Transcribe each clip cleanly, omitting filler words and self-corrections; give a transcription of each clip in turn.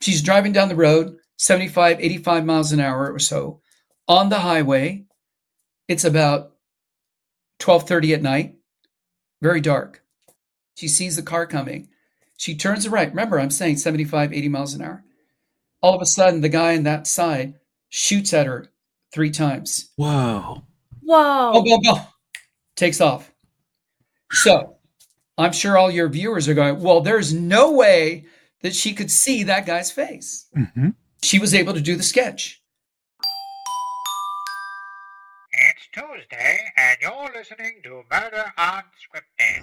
She's driving down the road, 75, 85 miles an hour or so on the highway. It's about 12:30 at night, very dark. She sees the car coming. She turns right. Remember, I'm saying 75, 80 miles an hour. All of a sudden, the guy on that side shoots at her 3 times. Whoa. Boom, boom, boom. Takes off. So I'm sure all your viewers are going, well, there's no way that she could see that guy's face. Mm-hmm. She was able to do the sketch. It's Tuesday, and you're listening to Murder Unscripted.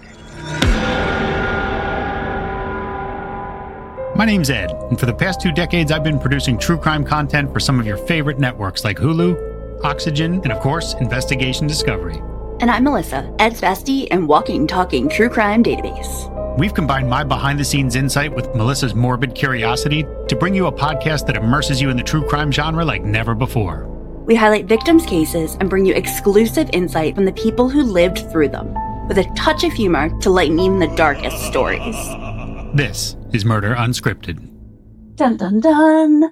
My name's Ed, and for the past 2 decades, I've been producing true crime content for some of your favorite networks like Hulu, Oxygen, and of course, Investigation Discovery. And I'm Melissa, Ed's bestie and walking, talking true crime database. We've combined my behind-the-scenes insight with Melissa's morbid curiosity to bring you a podcast that immerses you in the true crime genre like never before. We highlight victims' cases and bring you exclusive insight from the people who lived through them, with a touch of humor to lighten even the darkest stories. This is Murder Unscripted. Dun dun dun!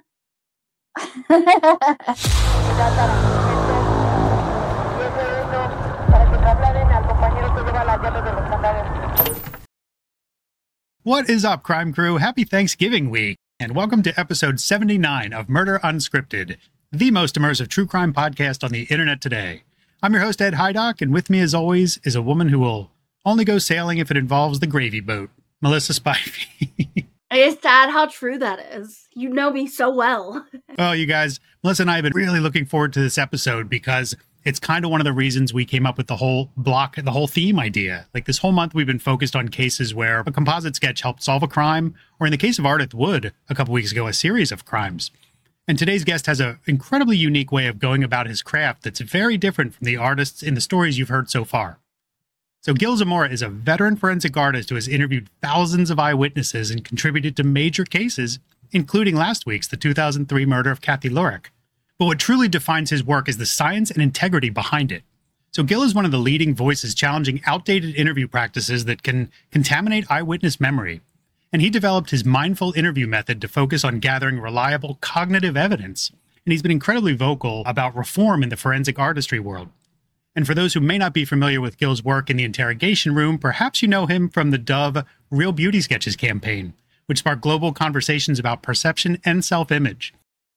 What is up, crime crew? Happy Thanksgiving week, and welcome to episode 79 of Murder Unscripted, the most immersive true crime podcast on the internet today. I'm your host, Ed Hydock, and with me, as always, is a woman who will only go sailing if it involves the gravy boat, Melissa Spivey. It's sad how true that is. You know me so well. Oh, you guys, Melissa and I have been really looking forward to this episode because it's kind of one of the reasons we came up with the whole block, the whole theme idea. Like this whole month, we've been focused on cases where a composite sketch helped solve a crime, or in the case of Ardith Wood, a couple weeks ago, a series of crimes. And today's guest has an incredibly unique way of going about his craft that's very different from the artists in the stories you've heard so far. So Gil Zamora is a veteran forensic artist who has interviewed thousands of eyewitnesses and contributed to major cases, including last week's, the 2003 murder of Kathy Lurick. But what truly defines his work is the science and integrity behind it. So Gil is one of the leading voices challenging outdated interview practices that can contaminate eyewitness memory. And he developed his mindful interview method to focus on gathering reliable cognitive evidence. And he's been incredibly vocal about reform in the forensic artistry world. And for those who may not be familiar with Gil's work in the interrogation room, perhaps you know him from the Dove Real Beauty Sketches campaign, which sparked global conversations about perception and self-image.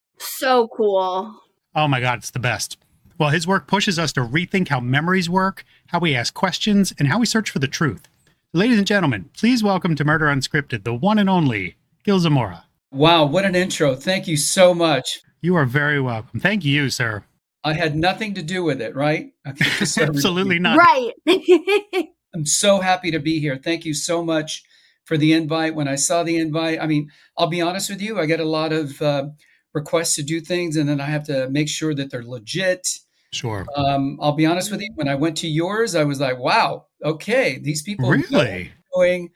So cool. Oh my God, it's the best. Well, his work pushes us to rethink how memories work, how we ask questions, and how we search for the truth. Ladies and gentlemen, please welcome to Murder Unscripted, the one and only Gil Zamora. Wow, what an intro. Thank you so much. You are very welcome. Thank you, sir. I had nothing to do with it, right? Absolutely not. Right. I'm so happy to be here. Thank you so much for the invite. When I saw the invite, I mean, I'll be honest with you, I get a lot of requests to do things, and then I have to make sure that they're legit. Sure. I'll be honest with you. When I went to yours, I was like, wow, okay, these people really doing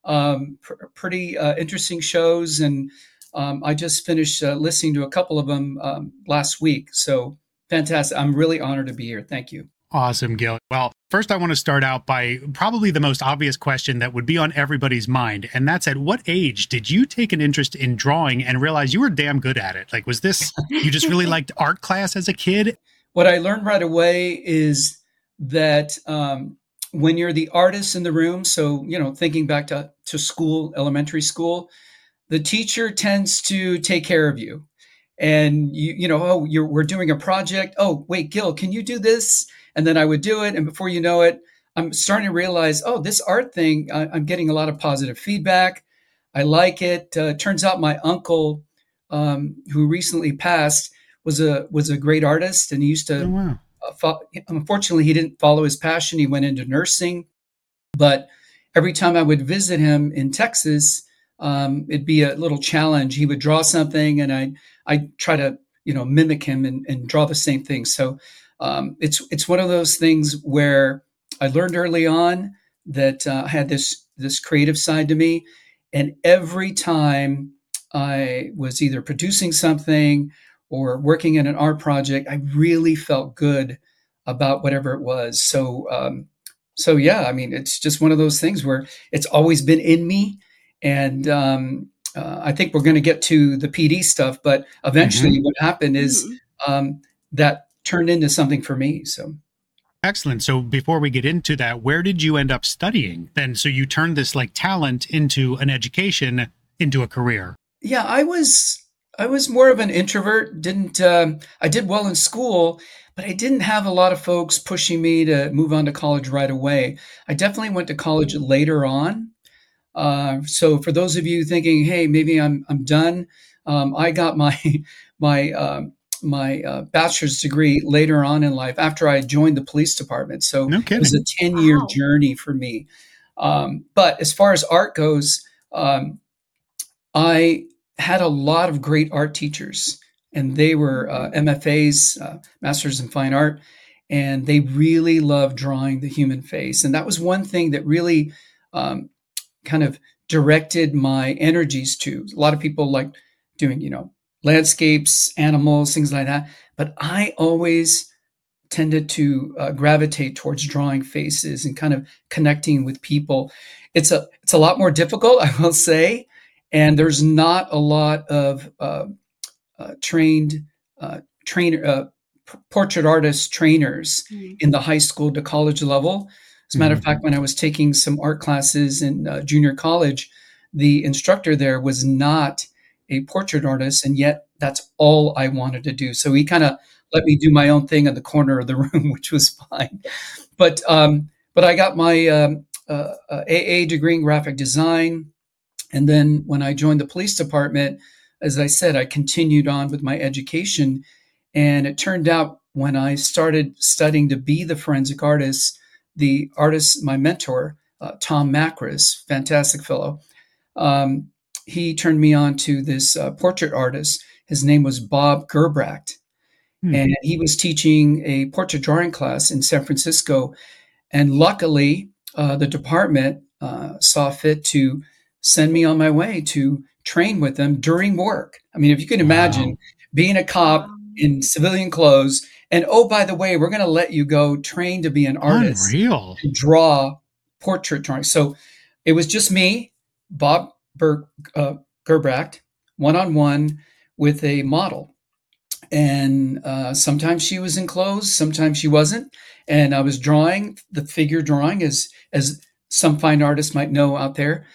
pretty interesting shows. And I just finished listening to a couple of them last week. So fantastic. I'm really honored to be here. Thank you. Awesome, Gil. Well, first I want to start out by probably the most obvious question that would be on everybody's mind. And that's, at what age did you take an interest in drawing and realize you were damn good at it? Like, was this, you just really liked art class as a kid? What I learned right away is that when you're the artist in the room, so, thinking back to school, elementary school, the teacher tends to take care of you. And we're doing a project. Oh, wait, Gil, can you do this? And then I would do it. And before you know it, I'm starting to realize, this art thing, I'm getting a lot of positive feedback. I like it. Turns out my uncle, who recently passed, was a great artist. And he used to, unfortunately, he didn't follow his passion. He went into nursing. But every time I would visit him in Texas, it'd be a little challenge. He would draw something and I'd try to, mimic him and draw the same thing. So it's one of those things where I learned early on that I had this creative side to me. And every time I was either producing something or working in an art project, I really felt good about whatever it was. So yeah, I mean, it's just one of those things where it's always been in me. And I think we're going to get to the PD stuff, but eventually what happened is that turned into something for me. So. Excellent. So before we get into that, where did you end up studying then? So you turned this like talent into an education, into a career. Yeah, I was more of an introvert. I did well in school, but I didn't have a lot of folks pushing me to move on to college right away. I definitely went to college later on. So for those of you thinking, hey, maybe I'm done, I got my bachelor's degree later on in life after I joined the police department. So No it was kidding. a 10-year Wow. journey for me. But as far as art goes, I had a lot of great art teachers, and they were MFAs, Masters in Fine Art, and they really loved drawing the human face. And that was one thing that really kind of directed my energies to. A lot of people like doing, landscapes, animals, things like that. But I always tended to gravitate towards drawing faces and kind of connecting with people. It's a lot more difficult, I will say, and there's not a lot of trained portrait artist trainers in the high school to college level. As a matter of fact, when I was taking some art classes in junior college, the instructor there was not a portrait artist, and yet that's all I wanted to do. So he kind of let me do my own thing in the corner of the room, which was fine. But I got my AA degree in graphic design, and then when I joined the police department, as I said, I continued on with my education, and it turned out when I started studying to be the forensic artist, the artist, my mentor, Tom Macris, fantastic fellow, he turned me on to this portrait artist. His name was Bob Gerbracht, and he was teaching a portrait drawing class in San Francisco. And luckily, the department saw fit to send me on my way to train with them during work. I mean, if you can imagine being a cop in civilian clothes, and oh, by the way, we're going to let you go train to be an artist, Unreal. to draw portrait drawing. So it was just me, Bob Gerbracht, one-on-one with a model. And sometimes she was in clothes, sometimes she wasn't. And I was drawing the figure drawing, as some fine artists might know out there.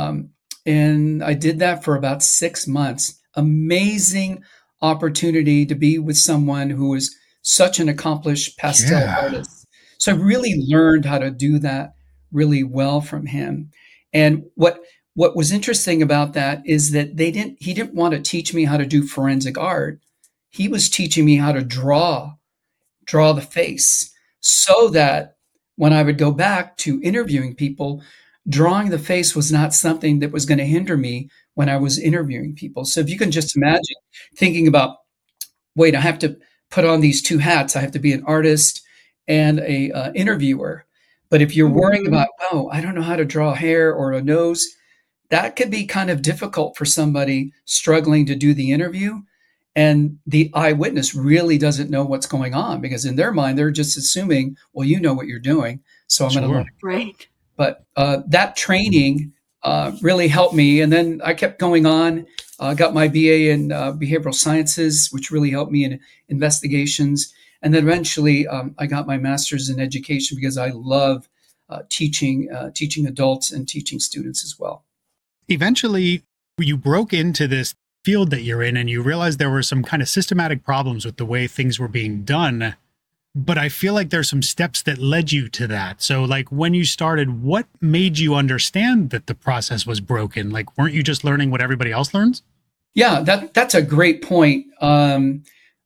And I did that for about 6 months. Amazing opportunity to be with someone who was such an accomplished pastel artist. So I really learned how to do that really well from him. And what was interesting about that is that he didn't want to teach me how to do forensic art. He was teaching me how to draw the face, so that when I would go back to interviewing people, drawing the face was not something that was going to hinder me when I was interviewing people. So if you can just imagine thinking about, wait, I have to put on these two hats. I have to be an artist and a interviewer. But if you're worrying about, oh, I don't know how to draw hair or a nose, that could be kind of difficult for somebody struggling to do the interview. And the eyewitness really doesn't know what's going on, because in their mind, they're just assuming, well, you know what you're doing, so I'm going to let it go. Right. But that training really helped me. And then I kept going on, got my BA in behavioral sciences, which really helped me in investigations. And then eventually I got my master's in education, because I love teaching adults and teaching students as well. Eventually, you broke into this field that you're in, and you realized there were some kind of systematic problems with the way things were being done. But I feel like there's some steps that led you to that. So like when you started, what made you understand that the process was broken? Like, weren't you just learning what everybody else learns? Yeah, that's a great point. If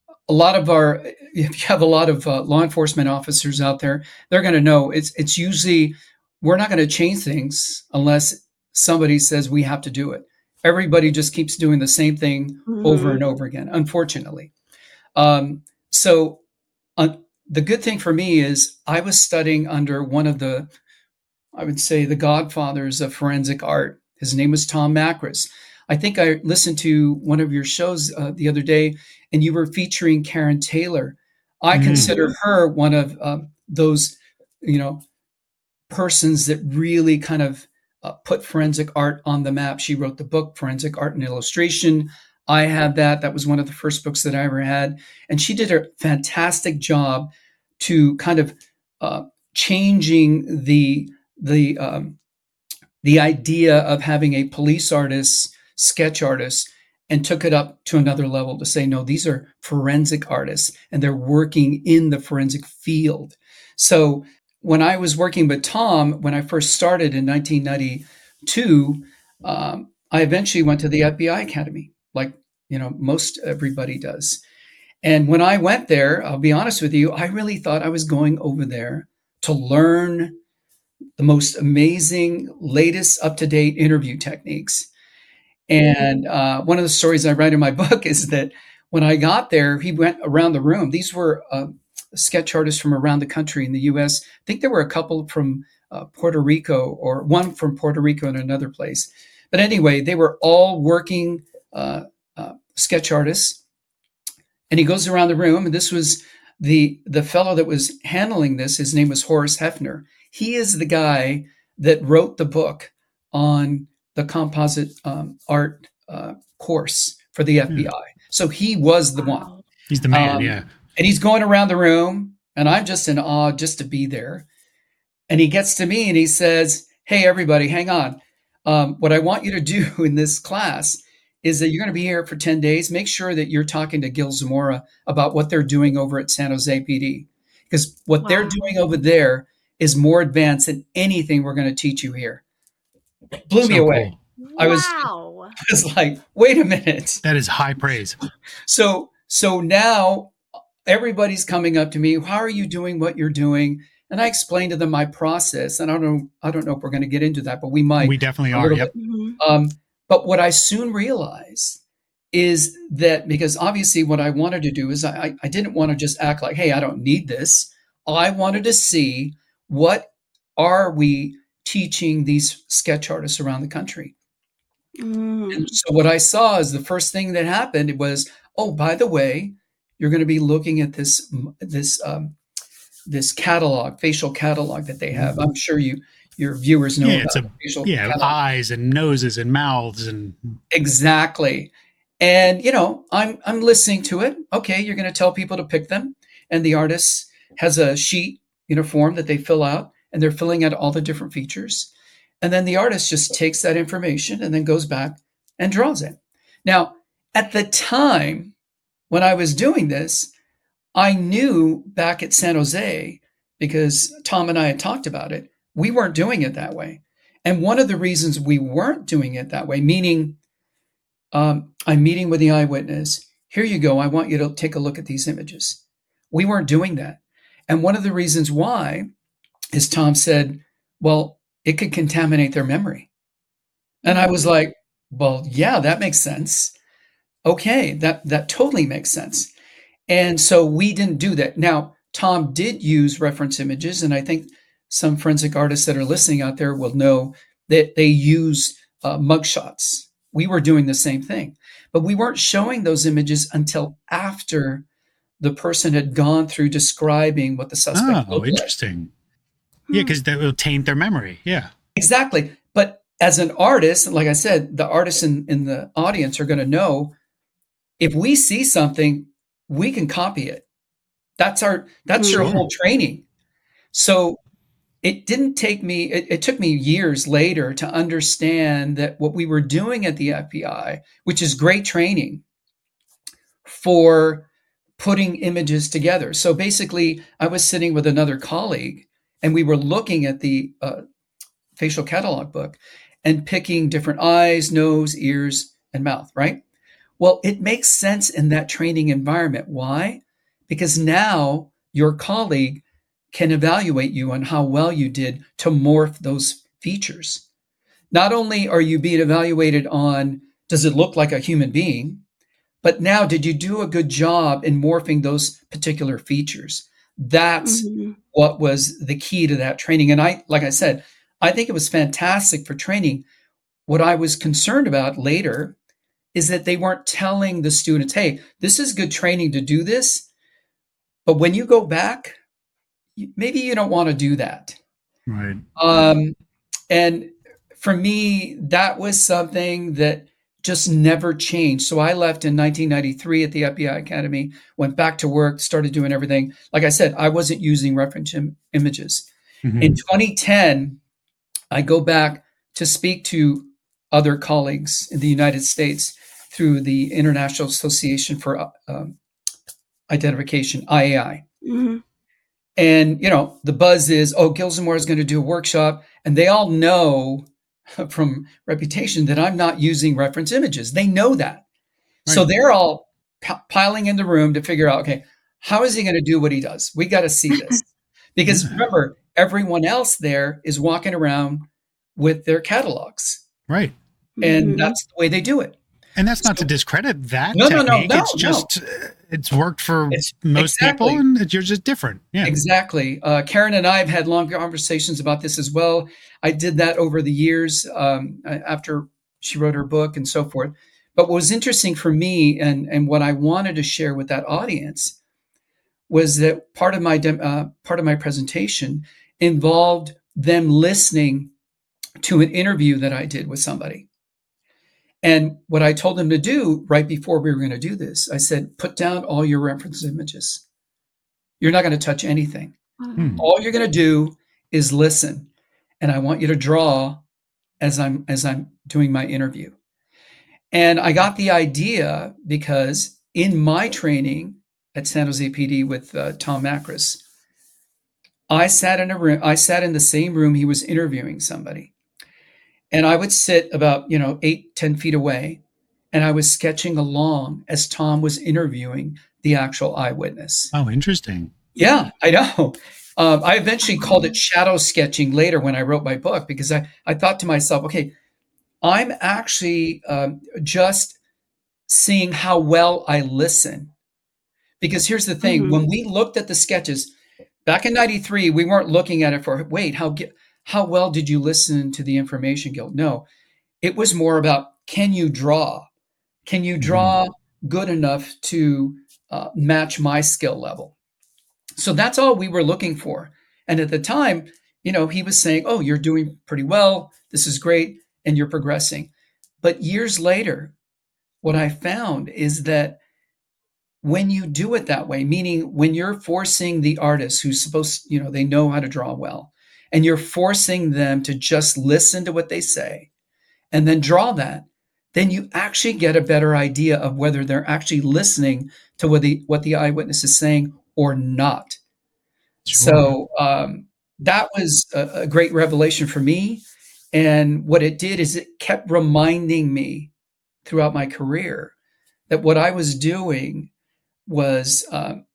you have a lot of law enforcement officers out there, they're going to know it's usually, we're not going to change things unless somebody says we have to do it. Everybody just keeps doing the same thing over and over again, unfortunately. So the good thing for me is I was studying under one of the, I would say, the godfathers of forensic art. His name was Tom Macris. I think I listened to one of your shows the other day, and you were featuring Karen Taylor. I consider her one of those, persons that really kind of put forensic art on the map. She wrote the book, Forensic Art and Illustration. I had that. That was one of the first books that I ever had. And she did a fantastic job to kind of changing the idea of having a police artist, sketch artist, and took it up to another level to say, no, these are forensic artists and they're working in the forensic field. So when I was working with Tom, when I first started in 1992, I eventually went to the FBI Academy, like, most everybody does. And when I went there, I'll be honest with you, I really thought I was going over there to learn the most amazing, latest, up-to-date interview techniques. And one of the stories I write in my book is that when I got there, he went around the room. These were sketch artists from around the country in the U.S. I think there were a couple from Puerto Rico, or one from Puerto Rico and another place. But anyway, they were all working sketch artists. And he goes around the room, and this was the fellow that was handling this. His name was Horace Hefner. He is the guy that wrote the book on the composite art course for the FBI. So he was the one. He's the man, yeah. And he's going around the room, and I'm just in awe just to be there. And he gets to me and he says, hey, everybody, hang on. What I want you to do in this class is that you're going to be here for 10 days. Make sure that you're talking to Gil Zamora about what they're doing over at San Jose PD. Because what they're doing over there is more advanced than anything we're going to teach you here. Blew me away. Wow. I was like, wait a minute. That is high praise. So now everybody's coming up to me. How are you doing what you're doing? And I explained to them my process. And I don't know if we're going to get into that, but we might. We definitely are. Yep. But what I soon realized is that, because obviously what I wanted to do is I didn't want to just act like, hey, I don't need this. I wanted to see, what are we teaching these sketch artists around the country? And so what I saw is the first thing that happened was, oh, by the way, you're going to be looking at this catalog, facial catalog that they have. I'm sure your viewers know about the facial catalog. Eyes and noses and mouths and exactly. And I'm listening to it. Okay, you're going to tell people to pick them, and the artist has a sheet, form that they fill out, and they're filling out all the different features. And then the artist just takes that information and then goes back and draws it. Now, at the time when I was doing this, I knew back at San Jose, because Tom and I had talked about it, we weren't doing it that way. And one of the reasons we weren't doing it that way, meaning I'm meeting with the eyewitness. Here you go. I want you to take a look at these images. We weren't doing that. And one of the reasons why is Tom said, well, it could contaminate their memory. And I was like, well, yeah, that makes sense. Okay, that totally makes sense. And so we didn't do that. Now, Tom did use reference images, and I think some forensic artists that are listening out there will know that they use mugshots. We were doing the same thing, but we weren't showing those images until after the person had gone through describing what the suspect looked like. Interesting. Yeah, because that will taint their memory. Yeah. Exactly. But as an artist, like I said, the artists in the audience are going to know, if we see something, we can copy it. That's your whole training. So it didn't take me, it took me years later to understand that what we were doing at the FBI, which is great training for putting images together. So basically, I was sitting with another colleague, and we were looking at the facial catalog book and picking different eyes, nose, ears, and mouth, right? Well, it makes sense in that training environment. Why? Because now your colleague can evaluate you on how well you did to morph those features. Not only are you being evaluated on, does it look like a human being, but now, did you do a good job in morphing those particular features? That's what was the key to that training. And like I said, I think it was fantastic for training. What I was concerned about later is that they weren't telling the students, hey, this is good training to do this, but when you go back, maybe you don't want to do that. Right. And for me, that was something that just never changed. So I left in 1993 at the FBI Academy, went back to work, started doing everything. Like I said, I wasn't using reference images. Mm-hmm. In 2010, I go back to speak to other colleagues in the United States through the International Association for Identification, IAI. Mm-hmm. And, the buzz is, Gilsmore is going to do a workshop. And they all know from reputation that I'm not using reference images. They know that. Right. So they're all piling in the room to figure out, okay, how is he going to do what he does? We got to see this. Because remember, everyone else there is walking around with their catalogs. Right. And that's the way they do it. And that's not to discredit that No. It's just, it's worked for most people, and you're just different. Yeah, exactly. Karen and I have had long conversations about this as well. I did that over the years after she wrote her book and so forth. But what was interesting for me and what I wanted to share with that audience was that part of my presentation involved them listening to an interview that I did with somebody. And what I told them to do right before we were going to do this, I said, put down all your reference images. You're not going to touch anything. Mm-hmm. All you're going to do is listen. And I want you to draw as I'm doing my interview. And I got the idea because in my training at San Jose PD with Tom Macris, I sat in the same room he was interviewing somebody. And I would sit about, 8-10 feet away, and I was sketching along as Tom was interviewing the actual eyewitness. Oh, interesting. Yeah, I know. I eventually called it shadow sketching later when I wrote my book, because I thought to myself, okay, I'm actually just seeing how well I listen. Because here's the thing, when we looked at the sketches, back in 93, we weren't looking at it for, how well did you listen to the information, Gil? No, it was more about, can you draw? Can you draw good enough to match my skill level? So that's all we were looking for. And at the time, he was saying, oh, you're doing pretty well. This is great. And you're progressing. But years later, what I found is that when you do it that way, meaning when you're forcing the artist who's supposed, they know how to draw well, and you're forcing them to just listen to what they say and then draw that, then you actually get a better idea of whether they're actually listening to what the eyewitness is saying or not. Sure. So that was a great revelation for me. And what it did is it kept reminding me throughout my career that what I was doing was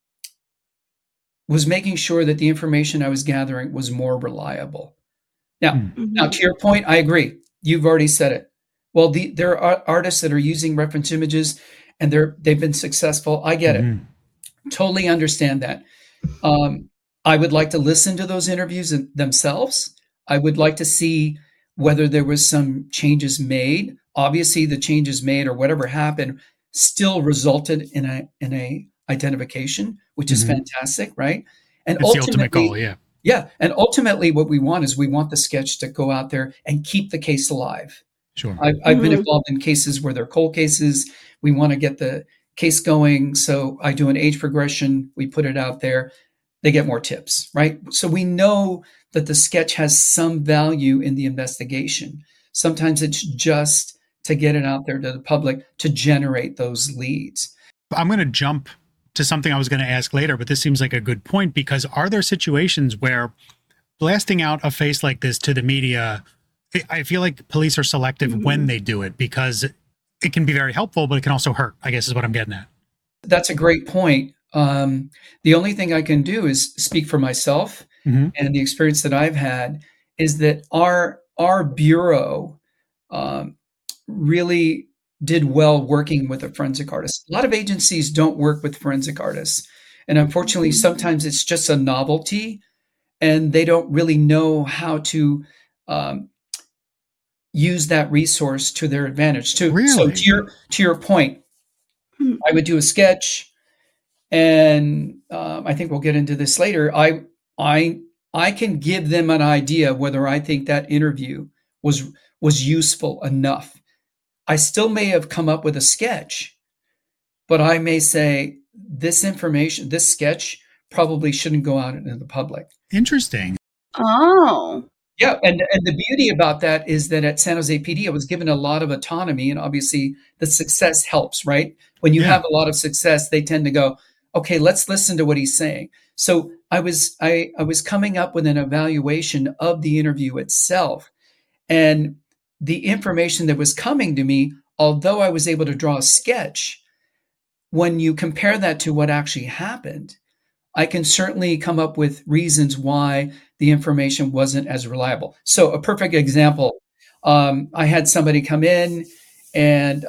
making sure that the information I was gathering was more reliable. Now, to your point, I agree. You've already said it. Well, there are artists that are using reference images and they've been successful. I get it. Totally understand that. I would like to listen to those interviews themselves. I would like to see whether there was some changes made. Obviously, the changes made or whatever happened still resulted in a identification, which is fantastic, right? And it's the ultimate goal, yeah. Yeah, and ultimately what we want is we want the sketch to go out there and keep the case alive. Sure. I've been involved in cases where they're cold cases. We want to get the case going. So I do an age progression. We put it out there. They get more tips, right? So we know that the sketch has some value in the investigation. Sometimes it's just to get it out there to the public to generate those leads. I'm going to jump to something I was going to ask later, but this seems like a good point, because are there situations where blasting out a face like this to the media, I feel like police are selective when they do it, because it can be very helpful, but it can also hurt, I guess is what I'm getting at. That's a great point. The only thing I can do is speak for myself, and the experience that I've had is that our bureau really did well working with a forensic artist. A lot of agencies don't work with forensic artists. And unfortunately, sometimes it's just a novelty and they don't really know how to use that resource to their advantage too. Really? So to your point, I would do a sketch, and I think we'll get into this later. I can give them an idea whether I think that interview was useful enough. I still may have come up with a sketch, but I may say this information, this sketch probably shouldn't go out into the public. Interesting. Oh. Yeah, and the beauty about that is that at San Jose PD, I was given a lot of autonomy, and obviously the success helps, right? When you have a lot of success, they tend to go, okay, let's listen to what he's saying. So I was coming up with an evaluation of the interview itself, and the information that was coming to me, although I was able to draw a sketch, when you compare that to what actually happened, I can certainly come up with reasons why the information wasn't as reliable. So a perfect example, I had somebody come in, and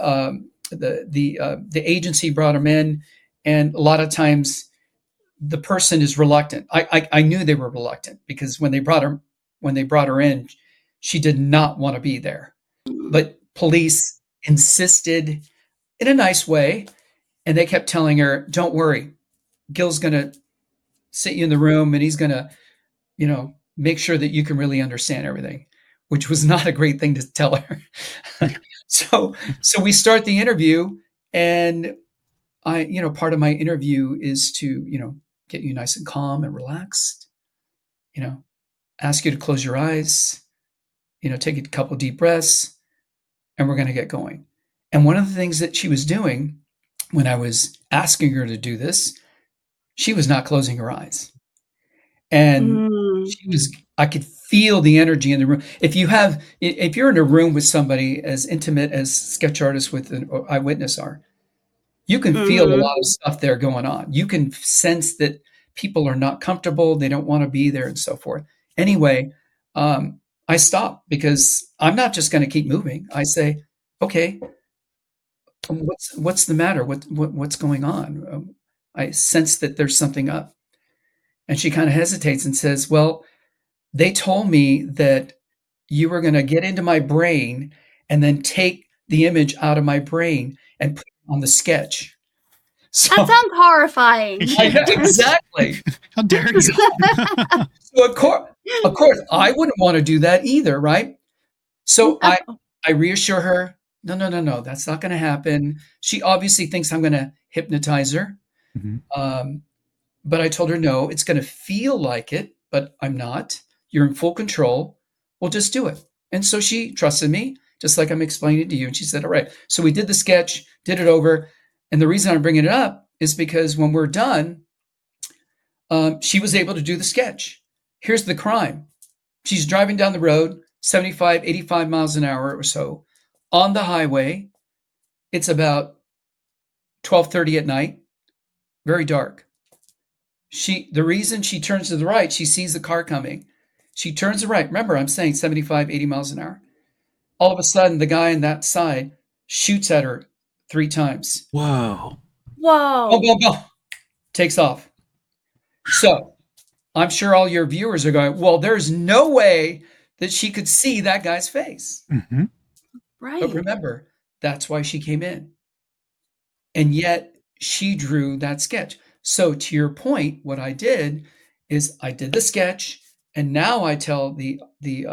the agency brought them in, and a lot of times the person is reluctant. I knew they were reluctant because when they brought her in, she did not want to be there. But police insisted in a nice way, and they kept telling her, "Don't worry, Gil's going to sit you in the room, and he's going to, make sure that you can really understand everything," which was not a great thing to tell her. So we start the interview, and part of my interview is to, get you nice and calm and relaxed, ask you to close your eyes, take a couple deep breaths, and we're going to get going. And one of the things that she was doing when I was asking her to do this, she was not closing her eyes. And I could feel the energy in the room. If you're in a room with somebody as intimate as sketch artists with an eyewitness are, you can feel a lot of stuff there going on. You can sense that people are not comfortable. They don't want to be there and so forth. Anyway, I stop because I'm not just going to keep moving. I say, okay, what's the matter? What's going on? I sense that there's something up. And she kind of hesitates and says, well, they told me that you were going to get into my brain and then take the image out of my brain and put it on the sketch. So, that sounds horrifying. Exactly. How dare you? So of course, I wouldn't want to do that either, right? So I reassure her, no, that's not going to happen. She obviously thinks I'm going to hypnotize her. Mm-hmm. But I told her, no, it's going to feel like it, but I'm not. You're in full control. We'll just do it. And so she trusted me, just like I'm explaining it to you. And she said, all right. So we did the sketch, did it over. And the reason I'm bringing it up is because when we're done, she was able to do the sketch. Here's the crime. She's driving down the road, 75, 85 miles an hour or so on the highway. It's about 12:30 at night, very dark. The reason she turns to the right, she sees the car coming. She turns to the right. Remember, I'm saying 75, 80 miles an hour. All of a sudden, the guy on that side shoots at her 3 times. Whoa. Go. Takes off. So I'm sure all your viewers are going, well, there's no way that she could see that guy's face. Mm-hmm. Right. But remember, that's why she came in. And yet she drew that sketch. So to your point, what I did is I did the sketch, and now I tell the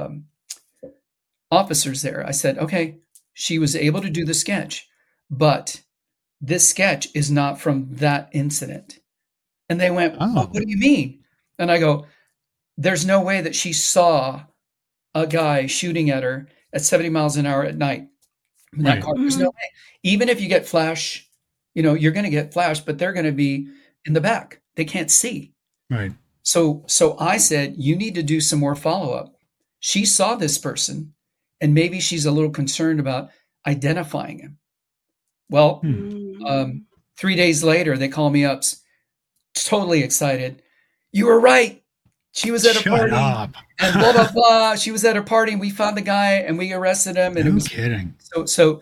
officers there, I said, okay, she was able to do the sketch, but this sketch is not from that incident. And they went, what do you mean? And I go, there's no way that she saw a guy shooting at her at 70 miles an hour at night. In that car. There's no way. Even if you get flash, you're going to get flash, but they're going to be in the back. They can't see. Right. So I said, you need to do some more follow-up. She saw this person, and maybe she's a little concerned about identifying him. Well, 3 days later, they call me up, totally excited. You were right. She was at a party. Up. And blah, blah, blah. She was at a party, and we found the guy, and we arrested him. And no it was kidding. So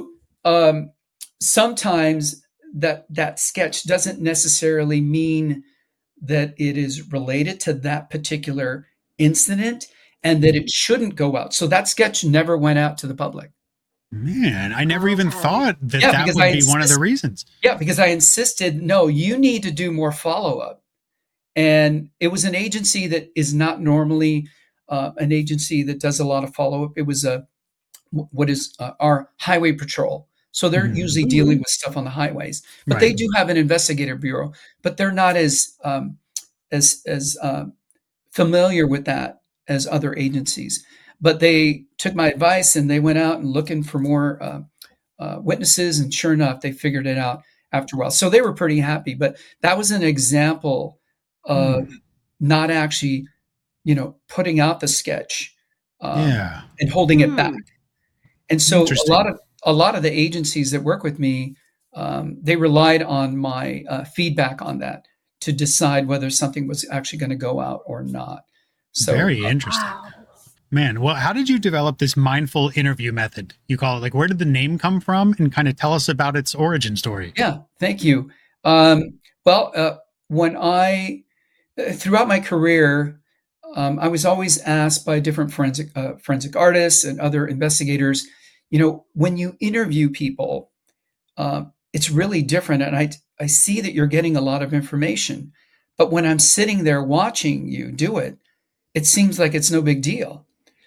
sometimes that sketch doesn't necessarily mean that it is related to that particular incident and that it shouldn't go out. So that sketch never went out to the public. Man, I never even thought that would be one of the reasons. Yeah, because I insisted, no, you need to do more follow-up. And it was an agency that is not normally an agency that does a lot of follow-up. It was a what is our highway patrol. So they're usually dealing with stuff on the highways, but they do have an investigative bureau, but they're not as familiar with that as other agencies. But they took my advice and they went out and looking for more witnesses, and sure enough, they figured it out after a while. So they were pretty happy. But that was an example of not actually, putting out the sketch and holding it back. And so a lot of the agencies that work with me, they relied on my feedback on that to decide whether something was actually going to go out or not. So very interesting. Wow. Man, well, how did you develop this mindful interview method? You call it, like, where did the name come from, and kind of tell us about its origin story? Yeah, thank you. When throughout my career, I was always asked by different forensic artists and other investigators, when you interview people, it's really different. And I see that you're getting a lot of information, but when I'm sitting there watching you do it, it seems like it's no big deal.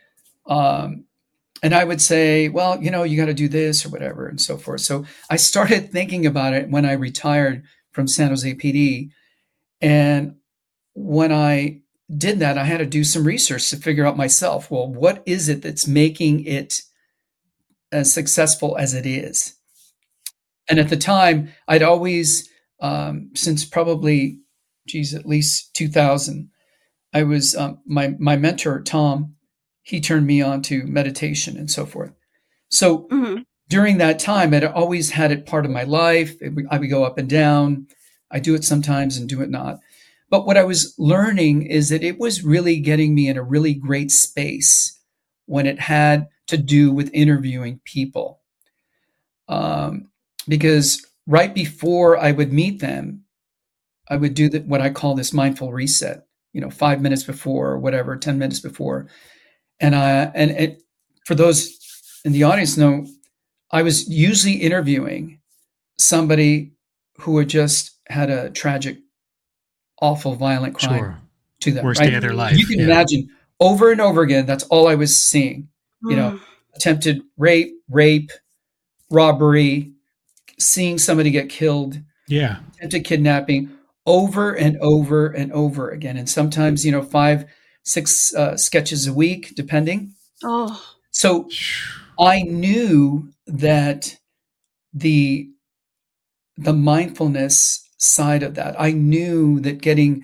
And I would say, well, you got to do this or whatever and so forth. So I started thinking about it when I retired from San Jose PD. And when I did that, I had to do some research to figure out myself, well, what is it that's making it as successful as it is? And at the time, I'd always, since probably, at least 2000, I was, my mentor, Tom, he turned me on to meditation and so forth. So during that time, I'd always had it part of my life. I would go up and down. I do it sometimes and do it not. But what I was learning is that it was really getting me in a really great space when it had to do with interviewing people. Because right before I would meet them, I would do what I call this mindful reset, 5 minutes before or whatever, 10 minutes before. And for those in the audience know, I was usually interviewing somebody who had just had a tragic, awful, violent crime to them. Worst day of their life. You can imagine over and over again, that's all I was seeing. Attempted rape, robbery, seeing somebody get killed, attempted kidnapping, over and over and over again. And sometimes, 5, 6 sketches a week, depending. So I knew that the mindfulness side of that, I knew that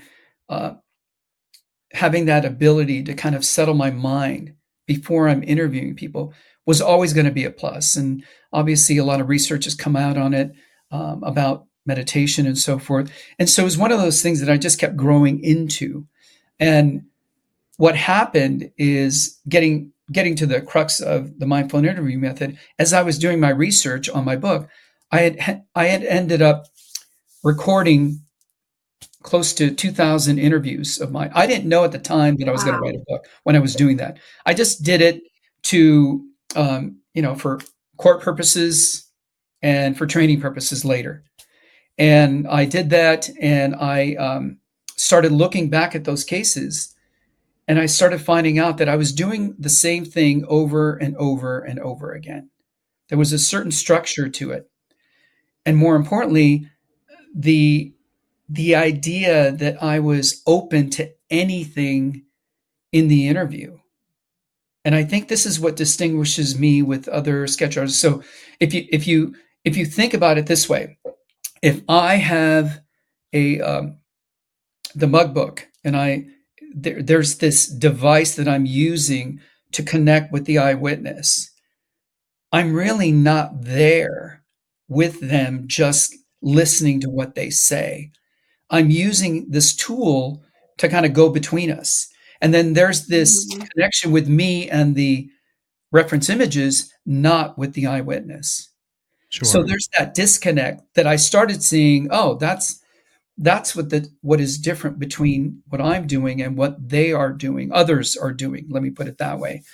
having that ability to kind of settle my mind before I'm interviewing people was always going to be a plus. And obviously a lot of research has come out on it, about meditation and so forth. And so it was one of those things that I just kept growing into. And what happened is getting to the crux of the mindful interview method. As I was doing my research on my book, I had ended up recording close to 2,000 interviews of mine. I didn't know at the time that I was going to write a book when I was doing that. I just did it to, for court purposes and for training purposes later. And I did that, and I started looking back at those cases. And I started finding out that I was doing the same thing over and over and over again. There was a certain structure to it. And more importantly, the idea that I was open to anything in the interview. And I think this is what distinguishes me with other sketch artists. So if you think about it this way, if I have the mug book and there's this device that I'm using to connect with the eyewitness, I'm really not there with them just listening to what they say. I'm using this tool to kind of go between us. And then there's this connection with me and the reference images, not with the eyewitness. So there's that disconnect that I started seeing. Oh, that's what is different between what I'm doing and what they are doing, others are doing. Let me put it that way.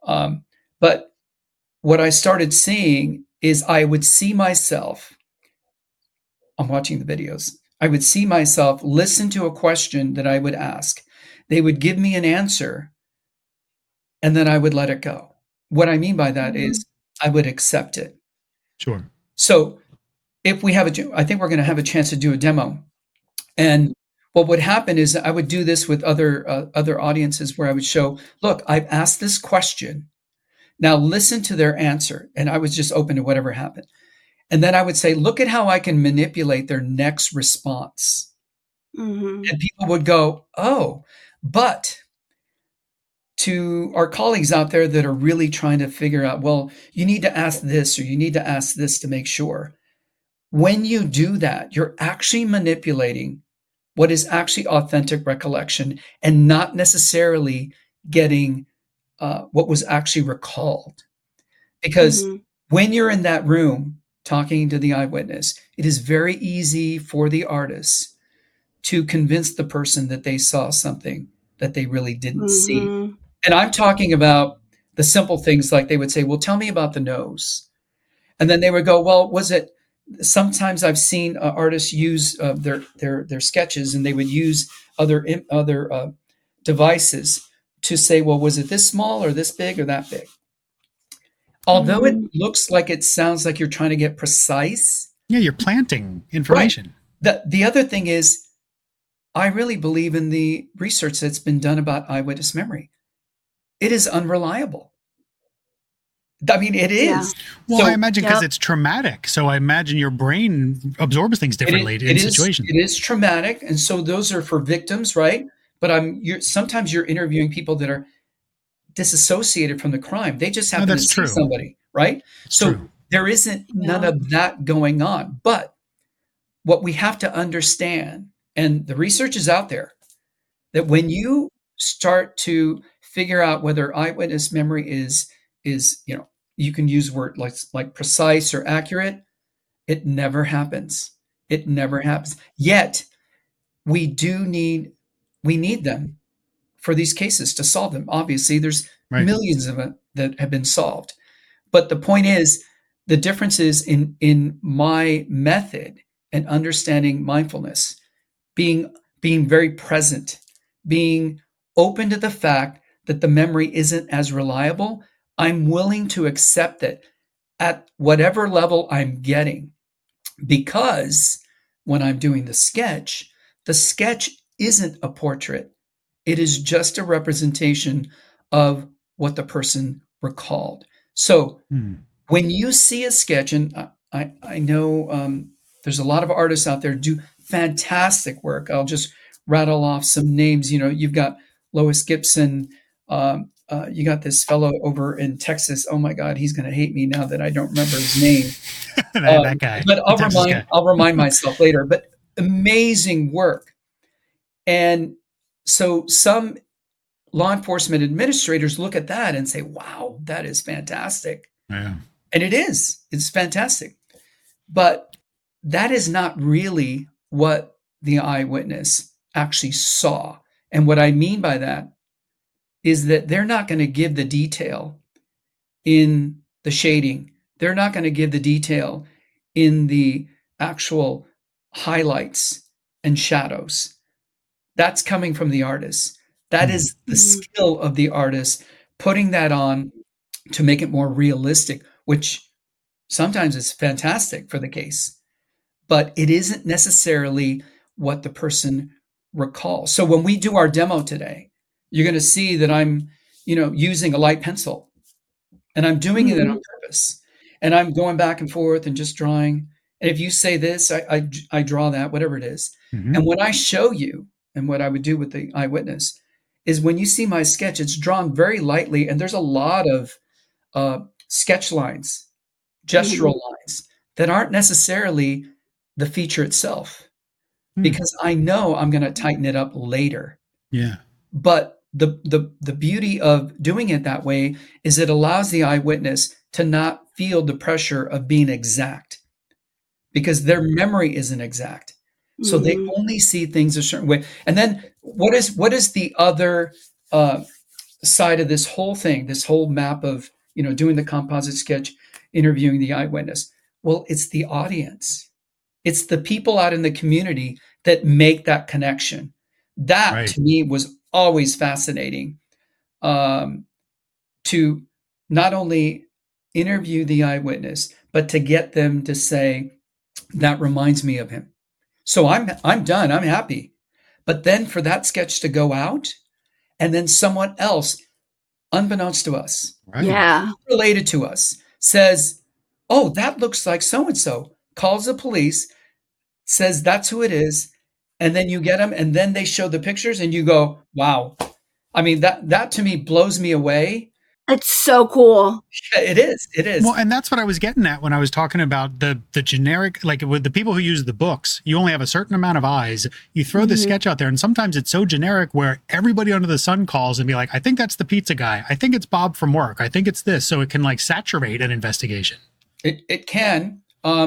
But what I started seeing is I would see myself. I'm watching the videos. I would see myself listen to a question that I would ask. They would give me an answer, and then I would let it go. what I mean by that is I would accept it. Sure. So if we have I think we're going to have a chance to do a demo. And what would happen is I would do this with other audiences where I would show, look, I've asked this question. Now listen to their answer. And I was just open to whatever happened. And then I would say, look at how I can manipulate their next response. And people would go, oh, but to our colleagues out there that are really trying to figure out, well, you need to ask this or you need to ask this to make sure. When you do that, you're actually manipulating what is actually authentic recollection and not necessarily getting what was actually recalled. Because when you're in that room talking to the eyewitness, it is very easy for the artist to convince the person that they saw something that they really didn't see. And I'm talking about the simple things like they would say, well, tell me about the nose. And then they would go, well, was it, sometimes I've seen artists use their sketches and they would use other devices to say, well, was it this small or this big or that big? Although it looks like it sounds like you're trying to get precise. Yeah, you're planting information. Right. The other thing is, I really believe in the research that's been done about eyewitness memory. It is unreliable. I mean, it is. Yeah. Well, So- I imagine because it's traumatic. So I imagine your brain absorbs things differently in situations. It is traumatic. And so those are for victims, right? But sometimes you're interviewing people that are disassociated from the crime. They just happen to see somebody, right? So True. there isn't none of that going on. But what we have to understand, and the research is out there, that when you start to figure out whether eyewitness memory is you can use word like precise or accurate, it never happens. It never happens. Yet we need them for these cases to solve them. Obviously, there's millions of them that have been solved. But the point is, the difference is in my method and understanding mindfulness, being very present, being open to the fact that the memory isn't as reliable. I'm willing to accept it at whatever level I'm getting, because when I'm doing the sketch isn't a portrait. It is just a representation of what the person recalled. So when you see a sketch, and I know there's a lot of artists out there do fantastic work. I'll just rattle off some names. You've got Lois Gibson. You got this fellow over in Texas. Oh my God, he's going to hate me now that I don't remember his name. That guy. But I'll remind myself later. But amazing work. And so some law enforcement administrators look at that and say, wow, that is fantastic. Yeah. And it is. It's fantastic. But that is not really what the eyewitness actually saw. And what I mean by that is that they're not going to give the detail in the shading. They're not going to give the detail in the actual highlights and shadows. That's coming from the artist. That is the skill of the artist, putting that on to make it more realistic, which sometimes is fantastic for the case, but it isn't necessarily what the person recalls. So when we do our demo today, you're going to see that I'm, using a light pencil, and I'm doing it on purpose, and I'm going back and forth and just drawing. And if you say this, I draw that, whatever it is. And when I show you, and what I would do with the eyewitness is when you see my sketch, it's drawn very lightly, and there's a lot of sketch lines, gestural lines that aren't necessarily the feature itself, because I know I'm going to tighten it up later. Yeah. But the beauty of doing it that way is it allows the eyewitness to not feel the pressure of being exact, because their memory isn't exact. So they only see things a certain way. And then what is the other side of this whole thing, this whole map of, doing the composite sketch, interviewing the eyewitness? Well, it's the audience. It's the people out in the community that make that connection. That to me was always fascinating, to not only interview the eyewitness, but to get them to say, that reminds me of him. So I'm done. I'm happy. But then for that sketch to go out, and then someone else, unbeknownst to us, Right. Yeah. related to us, says, oh, that looks like so-and-so, calls the police, says that's who it is, and then you get them, and then they show the pictures, and you go, wow. I mean, that to me blows me away. It's so cool. It is. It is. Well, and that's what I was getting at when I was talking about the generic, like with the people who use the books, you only have a certain amount of eyes. You throw the sketch out there, and sometimes it's so generic where everybody under the sun calls and be like, I think that's the pizza guy. I think it's Bob from work. I think it's this. So it can like saturate an investigation. It can.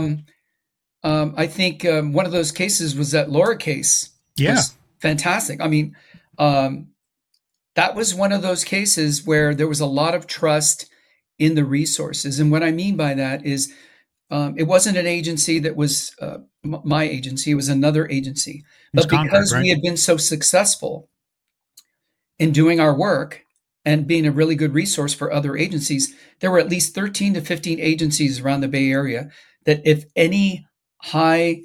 I think one of those cases was that Laura case. Yeah. Was fantastic. I mean, that was one of those cases where there was a lot of trust in the resources. And what I mean by that is it wasn't an agency that was my agency. It was another agency. But because we had been so successful in doing our work and being a really good resource for other agencies, there were at least 13 to 15 agencies around the Bay Area that if any high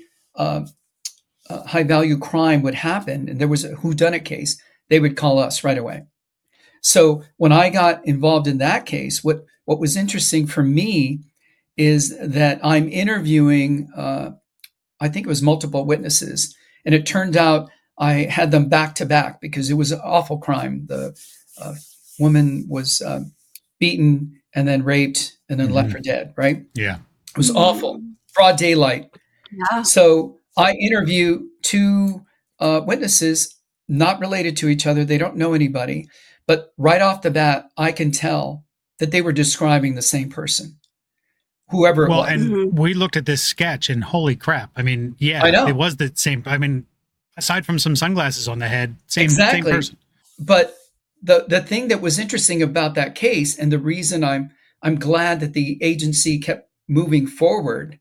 value crime would happen, and there was a whodunit case, they would call us right away. So when I got involved in that case, what was interesting for me is that I'm interviewing, I think it was multiple witnesses, and it turned out I had them back to back because it was an awful crime. The woman was beaten and then raped and then left for dead, right? Yeah. It was awful, broad daylight. Yeah. So I interview two witnesses not related to each other. They don't know anybody. But right off the bat, I can tell that they were describing the same person, whoever it was. Well, and we looked at this sketch and holy crap. I mean, yeah, I know. It was the same. I mean, aside from some sunglasses on the head, same Exactly. person. But the thing that was interesting about that case, and the reason I'm glad that the agency kept moving forward,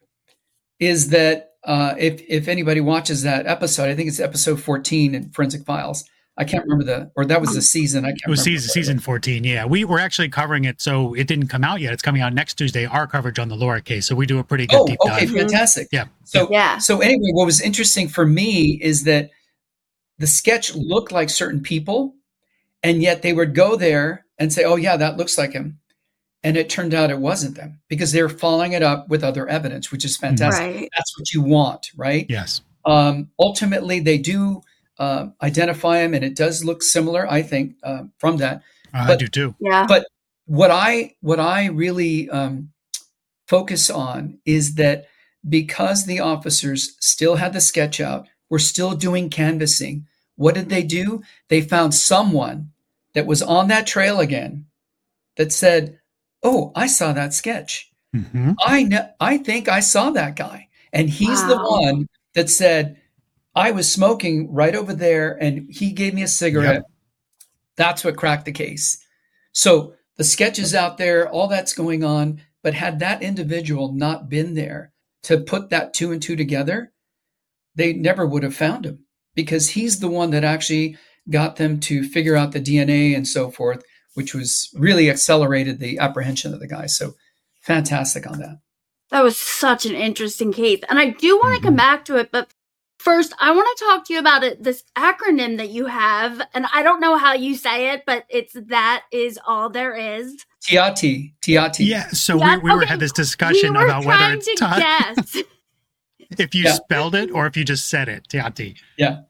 is that if anybody watches that episode, I think it's episode 14 in Forensic Files. I can't remember or that was the season. I can't It was remember. season 14. Yeah. We were actually covering it. So it didn't come out yet. It's coming out next Tuesday, our coverage on the Laura case. So we do a pretty good deep okay, dive. fantastic. Yeah. So anyway, what was interesting for me is that the sketch looked like certain people, and yet they would go there and say, oh yeah, that looks like him. And it turned out it wasn't them because they're following it up with other evidence, which is fantastic. Right. That's what you want, right? Yes. Ultimately, they do identify him, and it does look similar, I think, from that. I do too. Yeah. But what I really focus on is that because the officers still had the sketch out, we're still doing canvassing. What did they do? They found someone that was on that trail again that said, oh, I saw that sketch. Mm-hmm. I think I saw that guy. And he's the one that said, I was smoking right over there and he gave me a cigarette. Yep. That's what cracked the case. So the sketch is out there, all that's going on. But had that individual not been there to put that two and two together, they never would have found him because he's the one that actually got them to figure out the DNA and so forth, which was really accelerated the apprehension of the guy. So fantastic on that. That was such an interesting case. And I do want to come back to it, but first, I want to talk to you about this acronym that you have. And I don't know how you say it, but it's that is all there is. TIATI. Yeah, so we had this discussion about whether it's guess. if you spelled it or if you just said it. TIATI. Yeah.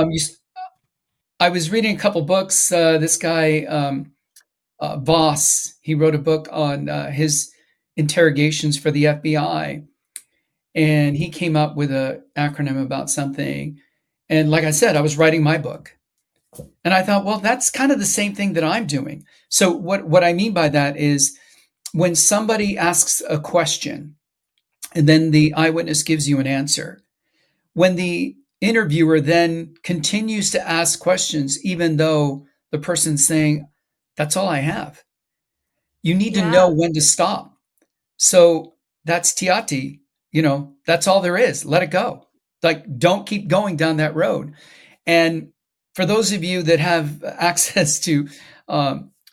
I was reading a couple books. This guy, Voss, he wrote a book on his interrogations for the FBI. And he came up with an acronym about something. And like I said, I was writing my book. And I thought, well, that's kind of the same thing that I'm doing. So what I mean by that is when somebody asks a question and then the eyewitness gives you an answer, when the interviewer then continues to ask questions, even though the person's saying, that's all I have, you need to know when to stop. So that's TIATI. That's all there is. Let it go. Like, don't keep going down that road. And for those of you that have access to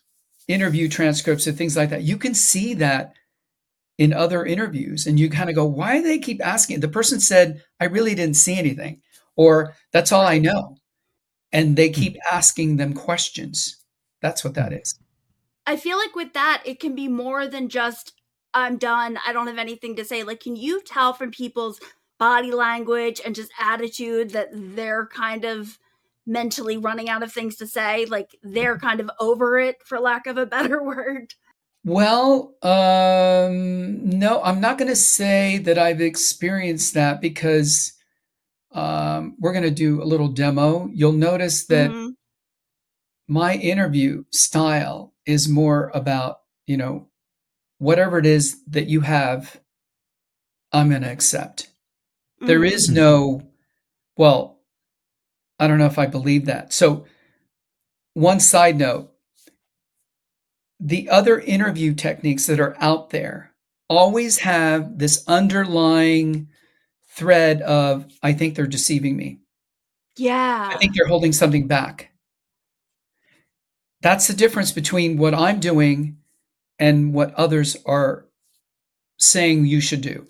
interview transcripts and things like that, you can see that in other interviews, and you kind of go, why do they keep asking? The person said, I really didn't see anything, or that's all I know. And they keep asking them questions. That's what that is. I feel like with that, it can be more than just, I'm done, I don't have anything to say. Like, can you tell from people's body language and just attitude that they're kind of mentally running out of things to say? Like, they're kind of over it, for lack of a better word. Well, no, I'm not going to say that I've experienced that, because we're going to do a little demo. You'll notice that my interview style is more about, whatever it is that you have, I'm going to accept. There is no, well, I don't know if I believe that. So, one side note, the other interview techniques that are out there always have this underlying thread of, I think they're deceiving me. Yeah. I think they're holding something back. That's the difference between what I'm doing and what others are saying you should do.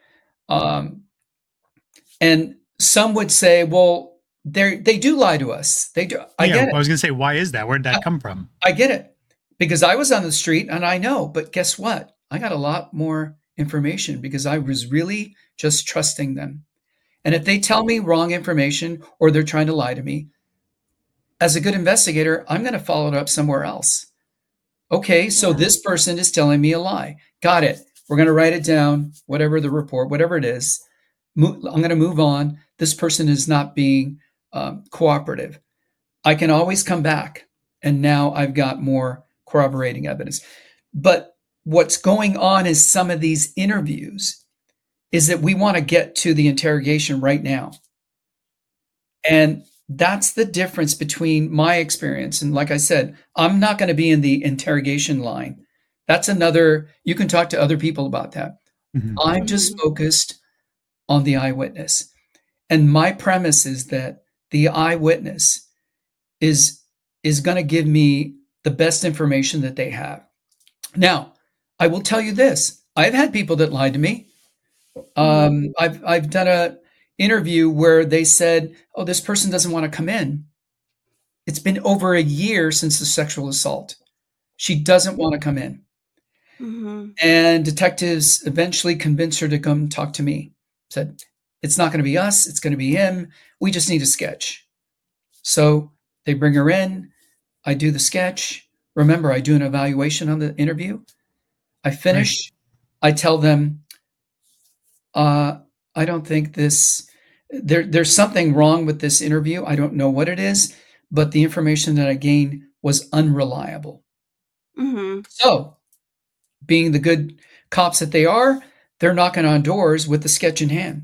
And some would say, well, they do lie to us. They do. I get it. I was going to say, why is that? Where did that come from? I get it. Because I was on the street and I know, but guess what? I got a lot more information because I was really just trusting them. And if they tell me wrong information or they're trying to lie to me, as a good investigator, I'm going to follow it up somewhere else. Okay, so this person is telling me a lie. Got it. We're going to write it down, whatever the report, whatever it is. I'm going to move on. This person is not being cooperative. I can always come back, and now I've got more corroborating evidence. But what's going on is some of these interviews is that we want to get to the interrogation right now. And that's the difference between my experience. And like I said, I'm not going to be in the interrogation line. That's another, you can talk to other people about that. I'm just focused on the eyewitness. And my premise is that the eyewitness is going to give me the best information that they have. Now, I will tell you this. I've had people that lied to me. I've done a interview where they said, oh, this person doesn't want to come in. It's been over a year since the sexual assault. She doesn't want to come in. And detectives eventually convinced her to come talk to me. Said, it's not going to be us. It's going to be him. We just need a sketch. So they bring her in. I do the sketch. Remember, I do an evaluation on the interview. I finish. Right. I tell them, I don't think there's something wrong with this interview. I don't know what it is, but the information that I gained was unreliable. So, being the good cops that they are, they're knocking on doors with the sketch in hand.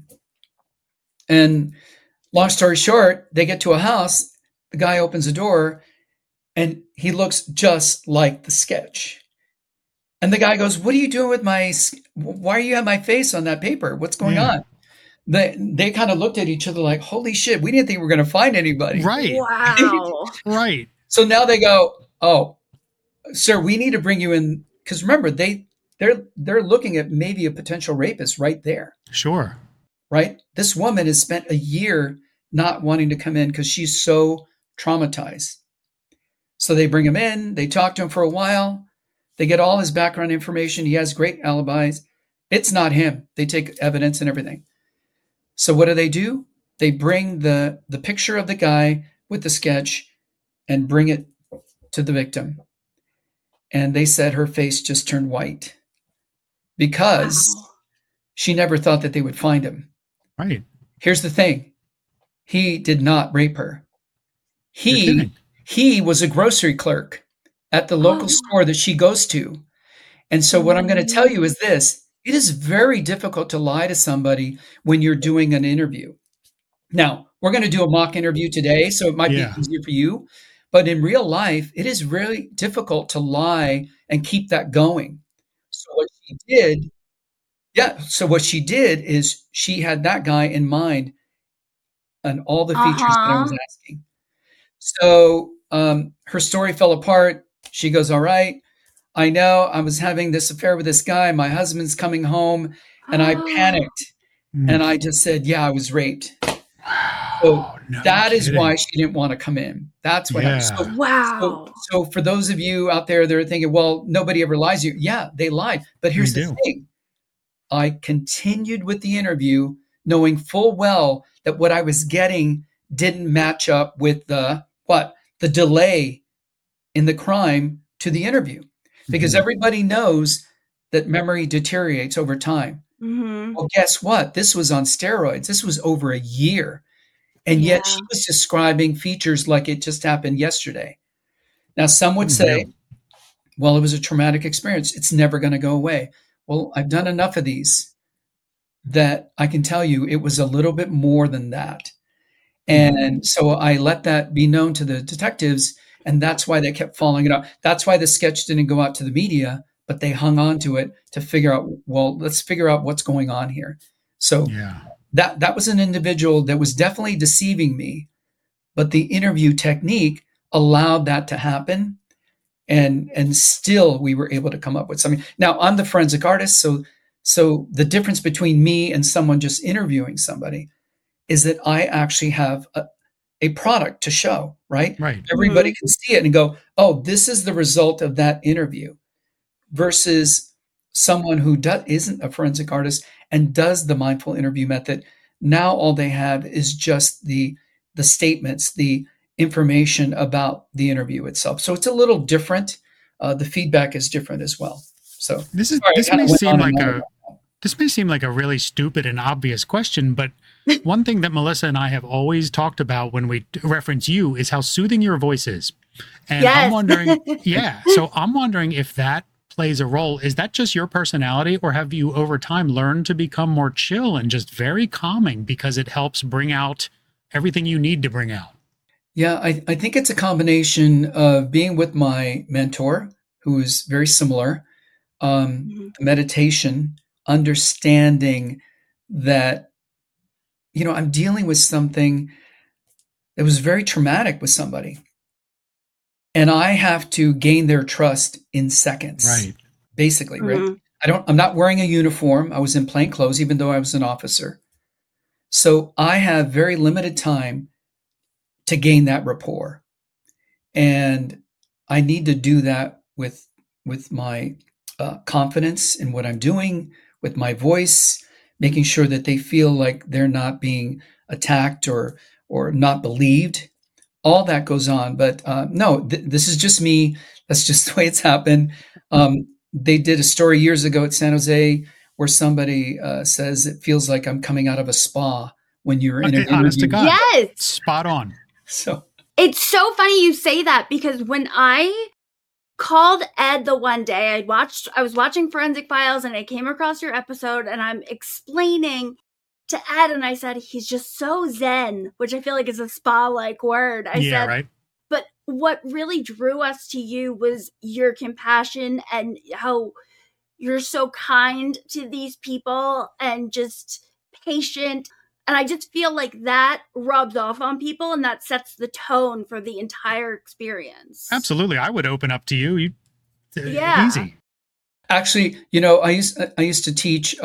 And long story short, they get to a house, the guy opens the door, and he looks just like the sketch. And the guy goes, what are you doing with why are you have my face on that paper? What's going on? They kind of looked at each other like, holy shit, we didn't think we were going to find anybody. Right. Wow. Right. So now they go, oh, sir, we need to bring you in. Because remember, they're looking at maybe a potential rapist right there. Sure. Right? This woman has spent a year not wanting to come in because she's so traumatized. So they bring him in. They talk to him for a while. They get all his background information. He has great alibis. It's not him. They take evidence and everything. So what do? They bring the picture of the guy with the sketch and bring it to the victim. And they said her face just turned white because she never thought that they would find him. Right. Here's the thing. He did not rape her. He was a grocery clerk at the local store that she goes to. And so what I'm going to tell you is this. It is very difficult to lie to somebody when you're doing an interview. Now, we're going to do a mock interview today, so it might be easier for you. But in real life, it is really difficult to lie and keep that going. So what she did is she had that guy in mind and all the features that I was asking. So her story fell apart. She goes, all right, I know I was having this affair with this guy. My husband's coming home. And I panicked. And I just said, yeah, I was raped. So that is why she didn't want to come in. That's what happened. Wow. So for those of you out there that are thinking, well, nobody ever lies to you. Yeah, they lied. But here's the thing. I continued with the interview knowing full well that what I was getting didn't match up with the delay in the crime to the interview. Because everybody knows that memory deteriorates over time. Well, guess what? This was on steroids. This was over a year. And yet she was describing features like it just happened yesterday. Now, some would say, well, it was a traumatic experience. It's never going to go away. Well, I've done enough of these that I can tell you it was a little bit more than that. And so I let that be known to the detectives, and that's why they kept following it up. That's why the sketch didn't go out to the media, but they hung on to it to figure out, well, let's figure out what's going on here. So that was an individual that was definitely deceiving me, but the interview technique allowed that to happen. And still we were able to come up with something. Now, I'm the forensic artist. So the difference between me and someone just interviewing somebody is that I actually have a product to show, right? Everybody can see it and go, oh, this is the result of that interview, versus someone who isn't a forensic artist and does the mindful interview method. Now all they have is just the statements, the information about the interview itself. So it's a little different. The feedback is different as well. So this may seem like a really stupid and obvious question, but one thing that Melissa and I have always talked about when we reference you is how soothing your voice is. And I'm wondering, so I'm wondering if that plays a role. Is that just your personality, or have you over time learned to become more chill and just very calming because it helps bring out everything you need to bring out? Yeah, I think it's a combination of being with my mentor, who is very similar, meditation, understanding that, I'm dealing with something that was very traumatic with somebody. And I have to gain their trust in seconds. Basically, right? I'm not wearing a uniform. I was in plain clothes, even though I was an officer. So I have very limited time to gain that rapport. And I need to do that with my confidence in what I'm doing, with my voice, making sure that they feel like they're not being attacked or not believed. All that goes on. But this is just me. That's just the way it's happened. They did a story years ago at San Jose where somebody says it feels like I'm coming out of a spa when you're in an interview. Honest to God. Yes. Spot on. So it's so funny you say that, because when I called Ed the one day, I was watching Forensic Files and I came across your episode, and I'm explaining to Ed, and I said, he's just so zen, which I feel like is a spa-like word. I said, right. But what really drew us to you was your compassion and how you're so kind to these people and just patient. And I just feel like that rubs off on people, and that sets the tone for the entire experience. Absolutely. I would open up to you. Easy. Actually, I used to teach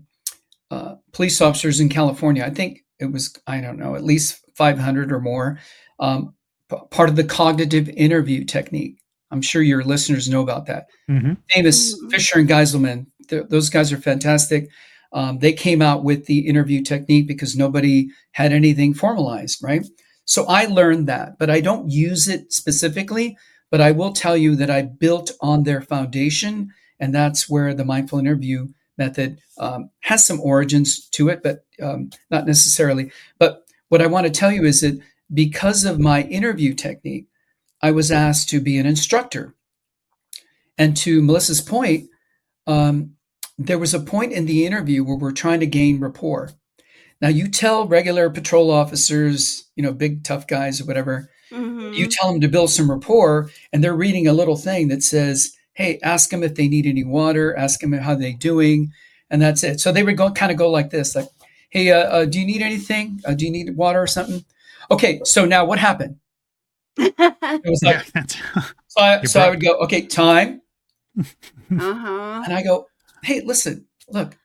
police officers in California. I think it was, I don't know, at least 500 or more. Part of the cognitive interview technique. I'm sure your listeners know about that. Famous Fisher and Geiselman. Those guys are fantastic. They came out with the interview technique because nobody had anything formalized, right? So I learned that, but I don't use it specifically. But I will tell you that I built on their foundation, and that's where the mindful interview method has some origins to it, but not necessarily. But what I want to tell you is that because of my interview technique, I was asked to be an instructor. And to Melissa's point, there was a point in the interview where we're trying to gain rapport. Now, you tell regular patrol officers, big tough guys or whatever, you tell them to build some rapport, and they're reading a little thing that says, hey, ask them if they need any water, ask them how they're doing, and that's it. So they would kind of go like this, like, hey, do you need anything? Do you need water or something? Okay, so now what happened? It was like, So I would go, okay, time. Uh-huh. And I go, hey, listen, look,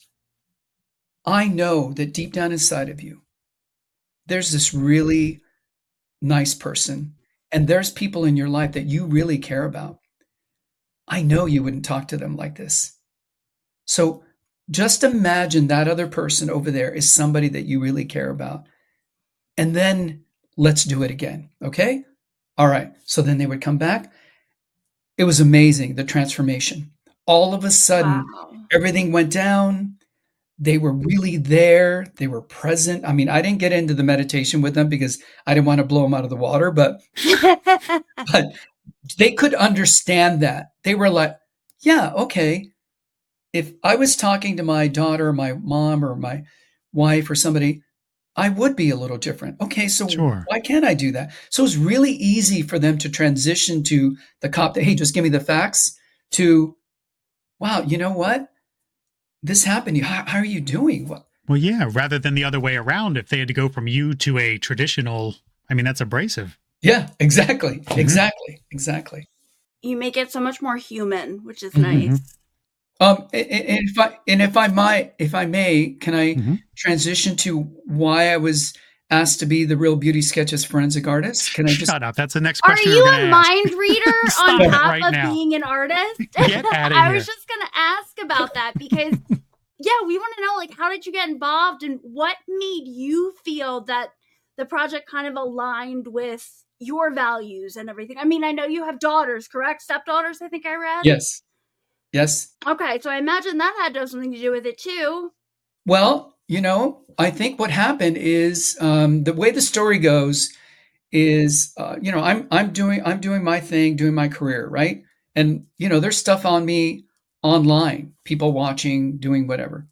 I know that deep down inside of you, there's this really nice person, and there's people in your life that you really care about. I know you wouldn't talk to them like this. So just imagine that other person over there is somebody that you really care about. And then let's do it again. Okay? All right. So then they would come back. It was amazing, the transformation. All of a sudden, everything went down. They were really there. They were present. I mean, I didn't get into the meditation with them because I didn't want to blow them out of the water, but they could understand that. They were like, yeah, okay. If I was talking to my daughter, or my mom, or my wife, or somebody, I would be a little different. Okay, so why can't I do that? So it was really easy for them to transition to the cop that, hey, just give me the facts, to, wow, you know what? This happened. How are you doing? What? Well, yeah, rather than the other way around, if they had to go from you to a traditional, I mean, that's abrasive. Yeah, exactly. Mm-hmm. Exactly. You make it so much more human, which is nice. And if I may, can I transition to why I was asked to be the Real Beauty Sketches forensic artist? Can I just shut up? That's the next question. Are you a mind reader on top of being an artist? Get out of here. I was just going to ask about that because, yeah, we want to know, like, how did you get involved and what made you feel that the project kind of aligned with your values and everything? I mean, I know you have daughters, correct? Stepdaughters, I think I read. Yes. Okay, so I imagine that had to have something to do with it too. Well, I think what happened is the way the story goes is, I'm doing my thing, doing my career, right? And there's stuff on me online, people watching, doing whatever.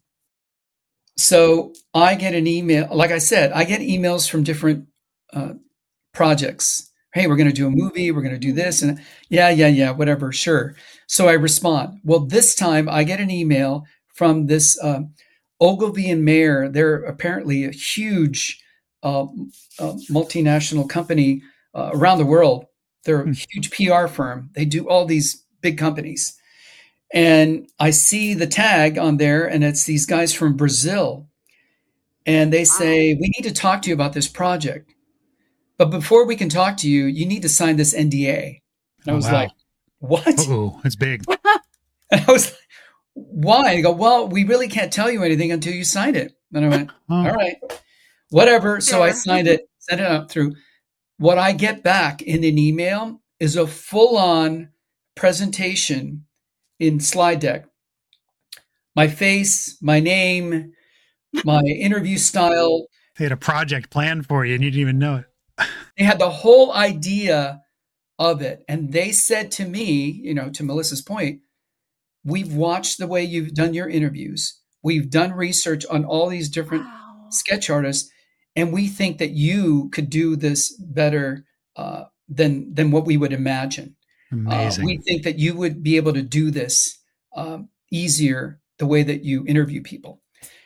So I get an email. Like I said, I get emails from different projects. Hey, we're going to do a movie. We're going to do this. And yeah, whatever. Sure. So I respond. Well, this time I get an email from this Ogilvy and Mayer. They're apparently a huge multinational company around the world. They're a huge PR firm. They do all these big companies. And I see the tag on there, and it's these guys from Brazil. And they say, we need to talk to you about this project. But before we can talk to you, you need to sign this NDA. And I was like, what? Oh, that's big. And I was like, why? They go, well, we really can't tell you anything until you sign it. And I went, all right, whatever. So I signed it, sent it out through. What I get back in an email is a full-on presentation in slide deck. My face, my name, my interview style. They had a project planned for you and you didn't even know it. They had the whole idea of it. And they said to me, to Melissa's point, we've watched the way you've done your interviews. We've done research on all these different sketch artists. And we think that you could do this better than what we would imagine. Amazing. We think that you would be able to do this easier the way that you interview people.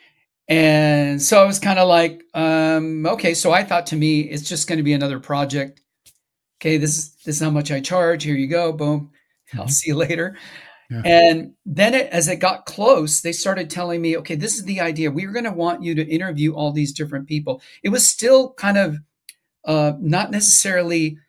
And so I was kind of like, okay, so I thought to me, it's just going to be another project. Okay, this is how much I charge. Here you go. Boom. I'll see you later. Yeah. And then as it got close, they started telling me, okay, this is the idea. We're going to want you to interview all these different people. It was still kind of not necessarily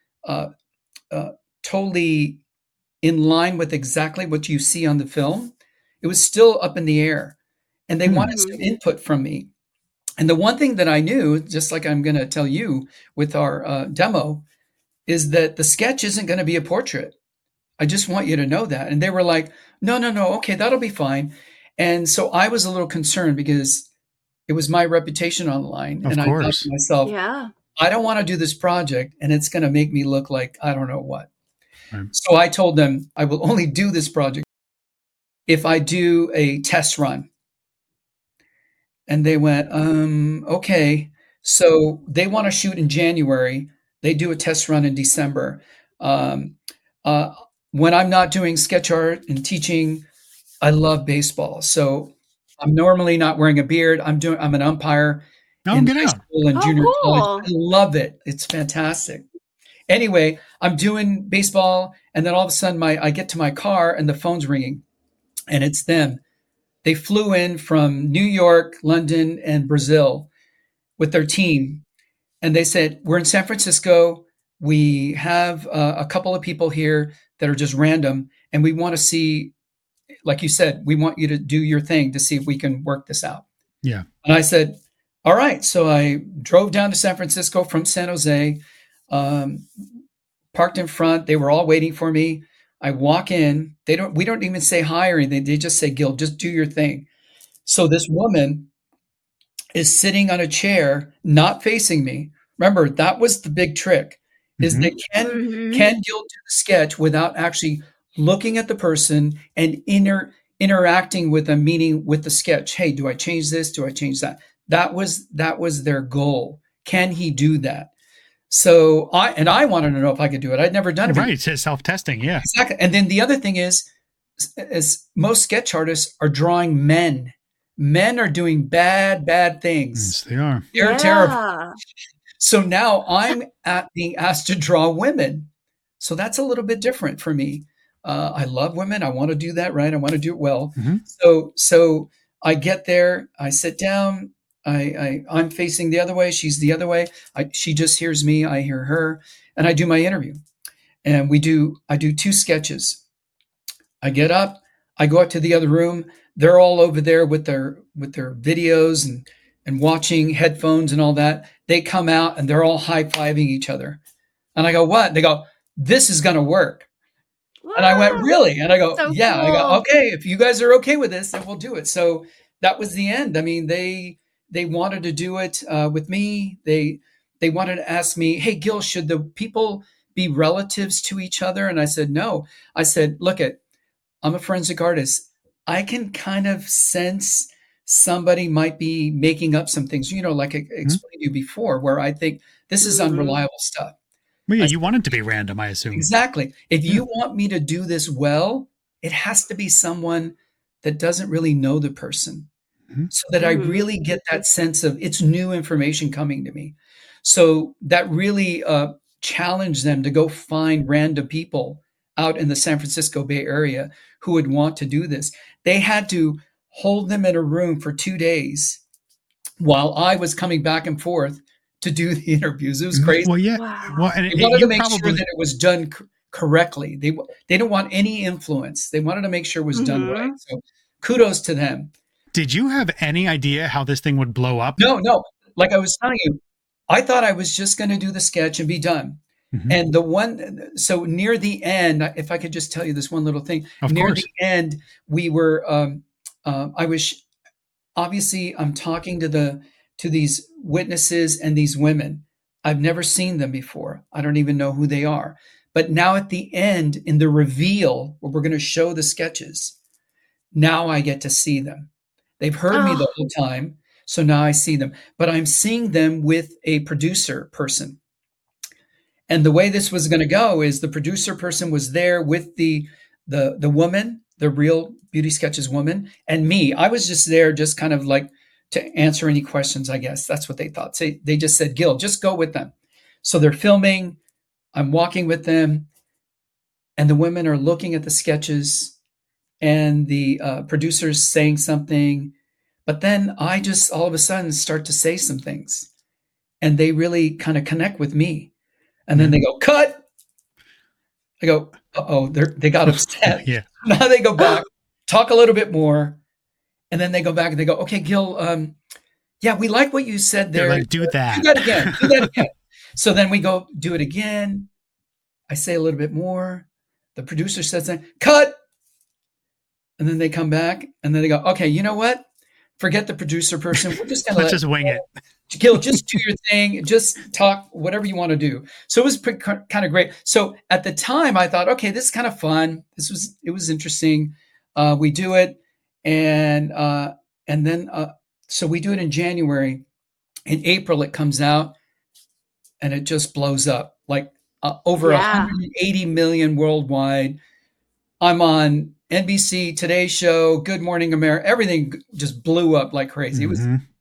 totally in line with exactly what you see on the film. It was still up in the air. And they wanted some input from me. And the one thing that I knew, just like I'm going to tell you with our demo, is that the sketch isn't going to be a portrait. I just want you to know that. And they were like, no. Okay, that'll be fine. And so I was a little concerned because it was my reputation on the line. Of and course. I thought to myself, I don't want to do this project and it's going to make me look like I don't know what. Right. So I told them I will only do this project if I do a test run. And they went, okay. So they want to shoot in January. They do a test run in December. When I'm not doing sketch art and teaching, I love baseball. So I'm normally not wearing a beard. I'm an umpire in high school and junior college. I love it. It's fantastic. Anyway, I'm doing baseball, and then all of a sudden I get to my car and the phone's ringing, and it's them. They flew in from New York, London, and Brazil with their team. And they said, we're in San Francisco. We have a couple of people here that are just random. And we want to see, like you said, we want you to do your thing to see if we can work this out. Yeah. And I said, all right. So I drove down to San Francisco from San Jose, parked in front. They were all waiting for me. I walk in. We don't even say hi or anything. They just say, Gil, just do your thing. So this woman is sitting on a chair, not facing me. Remember, that was the big trick, is that can Gil do the sketch without actually looking at the person and interacting with them, meaning with the sketch. Hey, do I change this? Do I change that? That was their goal. Can he do that? So I wanted to know if I could do it. I'd never done it. Right. It's self-testing. Yeah. Exactly. And then the other thing is most sketch artists are drawing men. Men are doing bad things. Yes, they are. They're terrible. So now I'm being asked to draw women. So that's a little bit different for me. I love women. I want to do that right. I want to do it well. So I get there. I sit down. I'm facing the other way. She's the other way. She just hears me. I hear her. And I do my interview. And I do 2 sketches. I get up. I go up to the other room. They're all over there with their videos and watching headphones and all that. They come out and they're all high-fiving each other. And I go, what? They go, this is going to work. Wow. And I went, really? And I go, so yeah. Cool. I go, okay, if you guys are okay with this, then we'll do it. So that was the end. I mean, they wanted to do it with me. They wanted to ask me, hey, Gil, should the people be relatives to each other? And I said, no. I said, look, I'm a forensic artist. I can kind of sense somebody might be making up some things, like I explained to you before, where I think this is unreliable stuff. Well, yeah, you want it to be random, I assume. Exactly. If you want me to do this well, it has to be someone that doesn't really know the person, so that I really get that sense of it's new information coming to me. So that really challenged them to go find random people out in the San Francisco Bay Area who would want to do this. They had to hold them in a room for 2 days while I was coming back and forth to do the interviews. It was crazy. Well, yeah. Wow. Well, and they wanted to make sure that it was done correctly. They didn't want any influence. They wanted to make sure it was done right. So kudos to them. Did you have any idea how this thing would blow up? No. Like I was telling you, I thought I was just going to do the sketch and be done. And so near the end, if I could just tell you this one little thing, near the end, we were, I was, obviously I'm talking to these witnesses and these women. I've never seen them before. I don't even know who they are. But now at the end, in the reveal, where we're going to show the sketches, now I get to see them. They've heard me the whole time. So now I see them, but I'm seeing them with a producer person. And the way this was going to go is the producer person was there with the woman, the real Beauty Sketches woman, and me. I was just there just kind of like to answer any questions, I guess. That's what they thought. So they just said, Gil, just go with them. So they're filming. I'm walking with them. And the women are looking at the sketches and the producer's saying something. But then I just all of a sudden start to say some things. And they really kind of connect with me. And then they go, cut. I go, uh-oh, they got upset. Yeah. Now they go back, talk a little bit more. And then they go back and they go, okay, Gil, yeah, we like what you said there. They're like, do that. Do that again. So then we go do it again. I say a little bit more. The producer says that, cut. And then they come back and then they go, okay, you know what? Forget the producer person. We're just going to just wing it. Gil, just do your thing. Just talk, whatever you want to do. So it was kind of great. So at the time I thought, okay, this is kind of fun. It was interesting. We do it. And then so we do it in January. In April, it comes out and it just blows up like over 180 million worldwide. I'm on NBC, Today Show, Good Morning America. Everything just blew up like crazy. It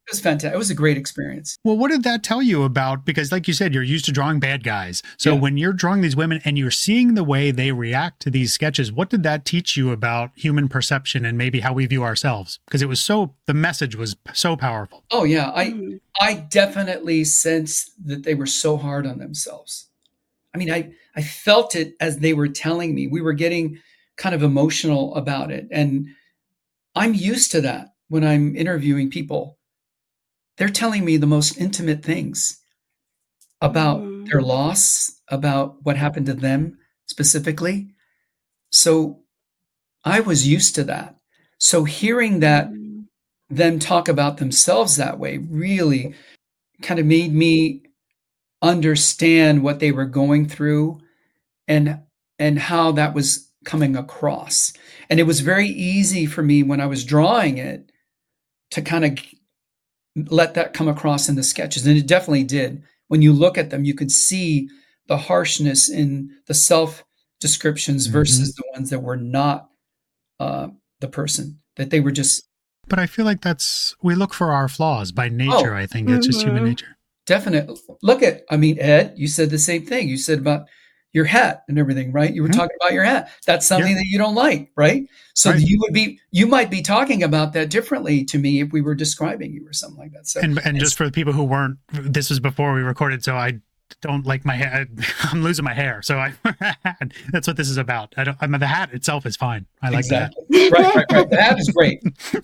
It was fantastic. It was a great experience. Well, what did that tell you about? Because like you said, you're used to drawing bad guys. So Yeah. when you're drawing these women and you're seeing the way they react to these sketches, what did that teach you about human perception and maybe how we view ourselves? Because it was the message was so powerful. Oh yeah, I definitely sensed that they were so hard on themselves. I mean, I felt it as they were telling me. We were getting kind of emotional about it. And I'm used to that when I'm interviewing people. They're telling me the most intimate things about their loss, about what happened to them specifically. So I was used to that. So hearing that them talk about themselves that way really kind of made me understand what they were going through and how that was coming across. And it was very easy for me when I was drawing it to kind of let that come across in the sketches. And it definitely did. When you look at them, you could see the harshness in the self descriptions versus the ones that were not the person, that they were just. But I feel like we look for our flaws by nature. I think it's just human nature. Definitely. Ed, you said the same thing. You said about your hat and everything, right? You were talking about your hat. That's something that you don't like, right? So you might be talking about that differently to me if we were describing you or something like that. So, and just for the people who weren't, this was before we recorded, so I don't like my hair. I'm losing my hair. So that's what this is about. The hat itself is fine. I like that. Right. The hat is great.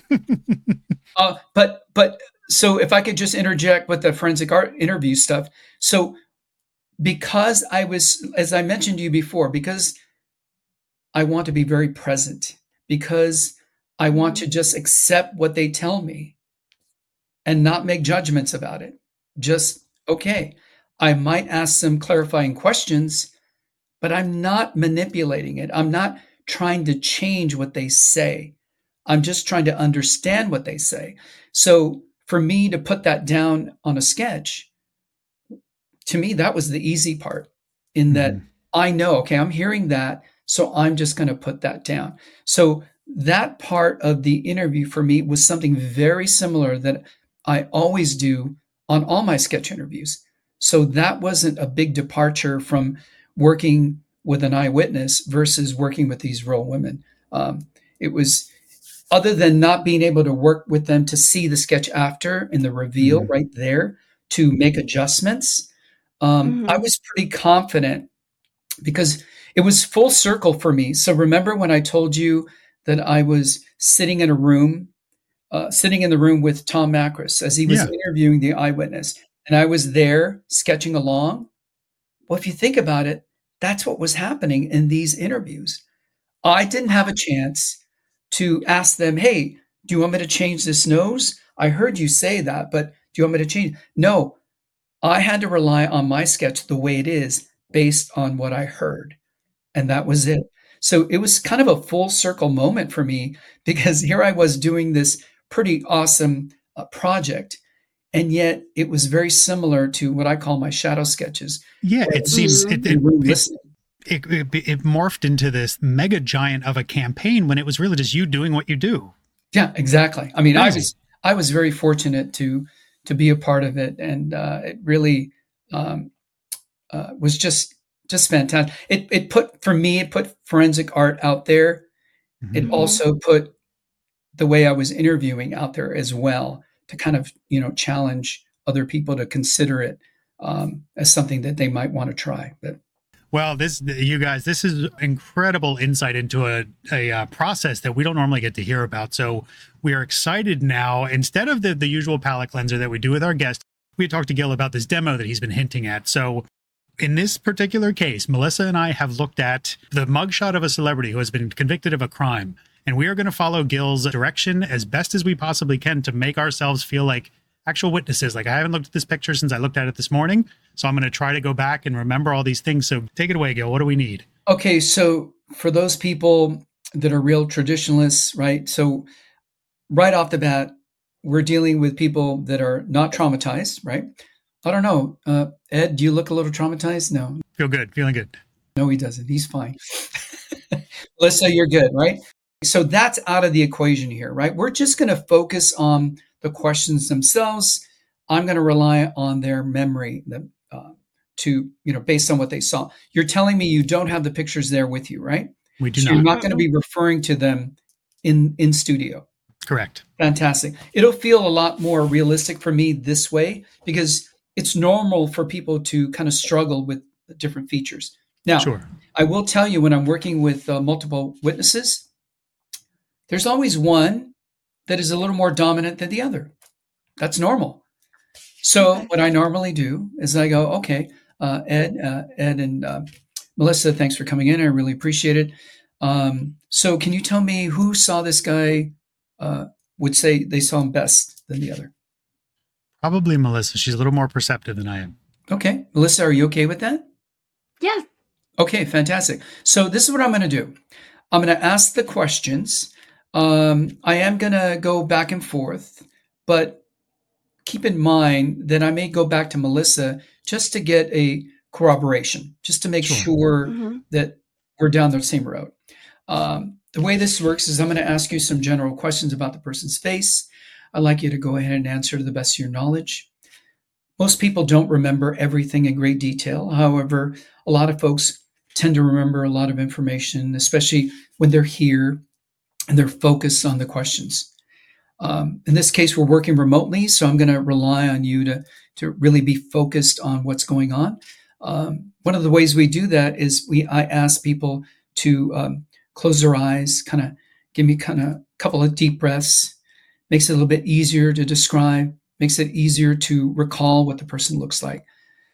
But so if I could just interject with the forensic art interview stuff. So because I was, as I mentioned to you before, because I want to be very present, because I want to just accept what they tell me and not make judgments about it. Just, okay, I might ask some clarifying questions, but I'm not manipulating it. I'm not trying to change what they say. I'm just trying to understand what they say. So for me to put that down on a sketch, to me, that was the easy part, in that I know, okay, I'm hearing that, so I'm just going to put that down. So that part of the interview for me was something very similar that I always do on all my sketch interviews. So that wasn't a big departure from working with an eyewitness versus working with these real women. It was, other than not being able to work with them to see the sketch after in the reveal right there to make adjustments, I was pretty confident because it was full circle for me. So remember when I told you that I was sitting in the room with Tom Macris as he was interviewing the eyewitness, and I was there sketching along? Well, if you think about it, that's what was happening in these interviews. I didn't have a chance to ask them, hey, do you want me to change this nose? I heard you say that, but do you want me to change? No, I had to rely on my sketch the way it is based on what I heard. And that was it. So it was kind of a full circle moment for me, because here I was doing this pretty awesome project. And yet it was very similar to what I call my shadow sketches. Yeah, it seems it morphed into this mega giant of a campaign when it was really just you doing what you do. Yeah, exactly. I mean, I was very fortunate to be a part of it, and it really was just fantastic. It put forensic art out there. It also put the way I was interviewing out there as well, to kind of challenge other people to consider it as something that they might want to try. But well, this is incredible insight into a process that we don't normally get to hear about. So we are excited now. Instead of the usual palette cleanser that we do with our guests, we talked to Gil about this demo that he's been hinting at. So in this particular case, Melissa and I have looked at the mugshot of a celebrity who has been convicted of a crime. And we are going to follow Gil's direction as best as we possibly can to make ourselves feel like actual witnesses. Like, I haven't looked at this picture since I looked at it this morning. So I'm going to try to go back and remember all these things. So take it away, Gil. What do we need? Okay. So for those people that are real traditionalists, right? So right off the bat, we're dealing with people that are not traumatized, right? I don't know. Ed, do you look a little traumatized? No. Feel good. Feeling good. No, he doesn't. He's fine. Melissa, you're good, right? So that's out of the equation here, right? We're just going to focus on the questions themselves. I'm going to rely on their memory to, based on what they saw. You're telling me you don't have the pictures there with you, right? We do So not. you're not going to be referring to them in studio. Correct. Fantastic. It'll feel a lot more realistic for me this way because it's normal for people to kind of struggle with different features. Now, Sure. I will tell you when I'm working with multiple witnesses, there's always one that is a little more dominant than the other. That's normal. So what I normally do is I go, okay, Ed and Melissa, thanks for coming in. I really appreciate it. So can you tell me who saw this guy, would say they saw him best than the other? Probably Melissa. She's a little more perceptive than I am. Okay. Melissa, are you okay with that? Yes. Okay, fantastic. So this is what I'm going to do. I'm going to ask the questions. I am going to go back and forth, but keep in mind that I may go back to Melissa just to get a corroboration, just to make sure that we're down the same road. The way this works is I'm going to ask you some general questions about the person's face. I'd like you to go ahead and answer to the best of your knowledge. Most people don't remember everything in great detail. However, a lot of folks tend to remember a lot of information, especially when they're here and they're focused on the questions. In this case, we're working remotely, so I'm going to rely on you to really be focused on what's going on. One of the ways we do that is I ask people to close their eyes, give me a couple of deep breaths. Makes it a little bit easier to describe, makes it easier to recall what the person looks like.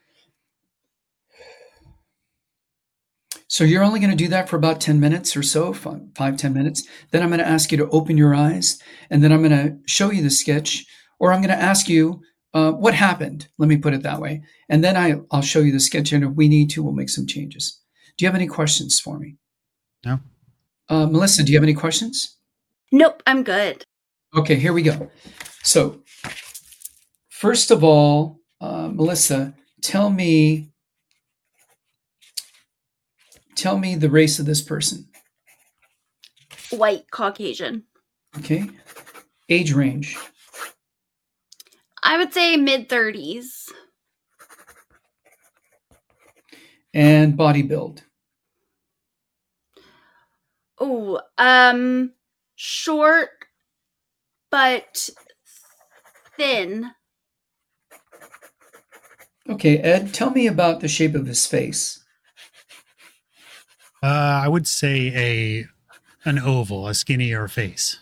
So you're only going to do that for about 10 minutes or so, 5-10 minutes. Then I'm going to ask you to open your eyes, and then I'm going to show you the sketch, or I'm going to ask you what happened. Let me put it that way. And then I'll show you the sketch, and if we need to, we'll make some changes. Do you have any questions for me? No. Melissa, do you have any questions? Nope, I'm good. Okay, here we go. So, first of all, Melissa, tell me the race of this person. White Caucasian. Okay. Age range. I would say mid-30s. And body build. Oh, short but thin. Okay, Ed, tell me about the shape of his face. I would say an oval, a skinnier face.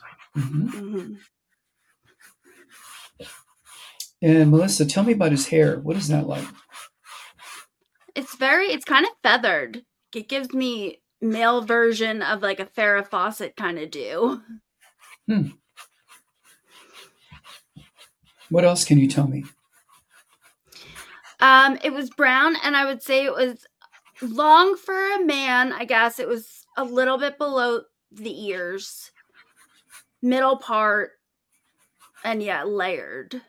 And Melissa, tell me about his hair. What is that like? It's kind of feathered. It gives me male version of like a Farrah Fawcett kind of do. What else can you tell me? It was brown, and I would say it was long for a man. I guess it was a little bit below the ears, middle part, and layered.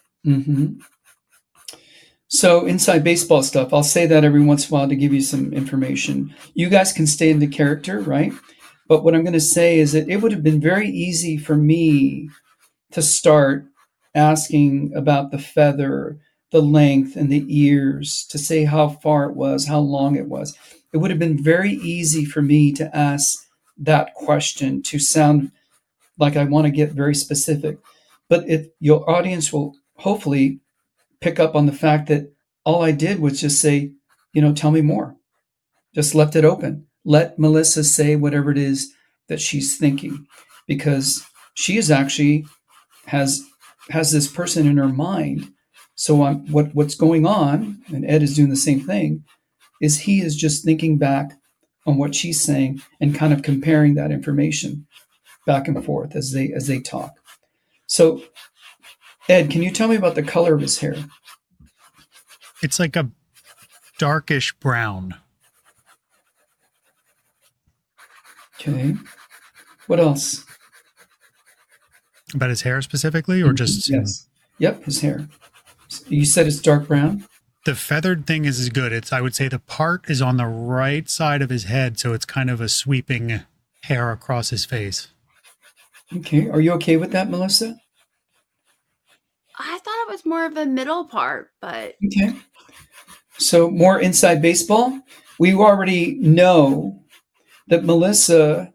So inside baseball stuff, I'll say that every once in a while to give you some information. You guys can stay in the character, right? But what I'm going to say is that it would have been very easy for me to start asking about the feather, the length, and the ears, to say how far it was, how long it was. It would have been very easy for me to ask that question to sound like I want to get very specific. But your audience will hopefully pick up on the fact that all I did was just say, tell me more. Just left it open. Let Melissa say whatever it is that she's thinking, because she is actually has this person in her mind. So what's going on, and Ed is doing the same thing, is he is just thinking back on what she's saying and kind of comparing that information back and forth as they talk. So, Ed, can you tell me about the color of his hair? It's like a darkish brown. Okay. What else? About his hair specifically, or just... Yes. Yep, his hair. You said it's dark brown? The feathered thing is good. I would say the part is on the right side of his head, so it's kind of a sweeping hair across his face. Okay. Are you okay with that, Melissa? I thought it was more of a middle part, but Okay. So more inside baseball. We already know that Melissa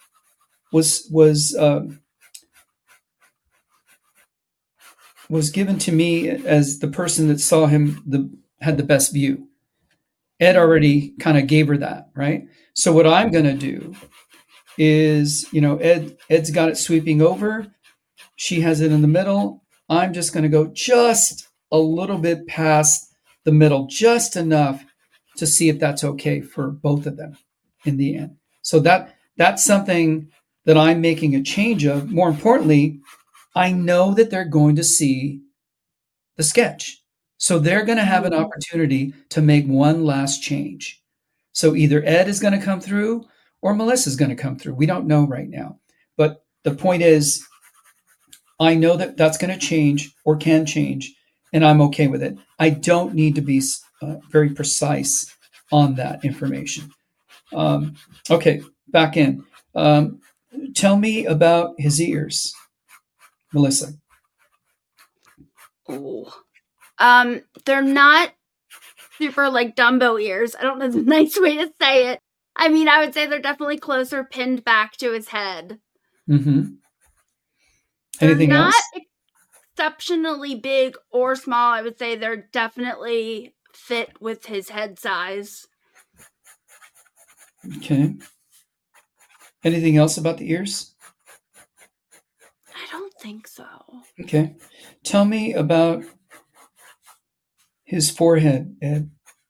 was given to me as the person that saw him had the best view. Ed already kind of gave her that, right? So what I'm going to do is, Ed's got it sweeping over. She has it in the middle. I'm just going to go just a little bit past the middle, just enough to see if that's okay for both of them in the end. So that's something that I'm making a change of. More importantly, I know that they're going to see the sketch. So they're going to have an opportunity to make one last change. So either Ed is going to come through or Melissa's going to come through. We don't know right now. But the point is, I know that that's going to change or can change, and I'm okay with it. I don't need to be very precise on that information. Okay, back in. Tell me about his ears, Melissa. oh, they're not super like Dumbo ears. I don't know the nice way to say it. I mean, I would say they're definitely closer pinned back to his head. Mm-hmm. They're Anything not else? exceptionally big or small. I would say they're definitely fit with his head size. Okay. Anything else about the ears? I don't think so. Okay. Tell me about his forehead, Ed.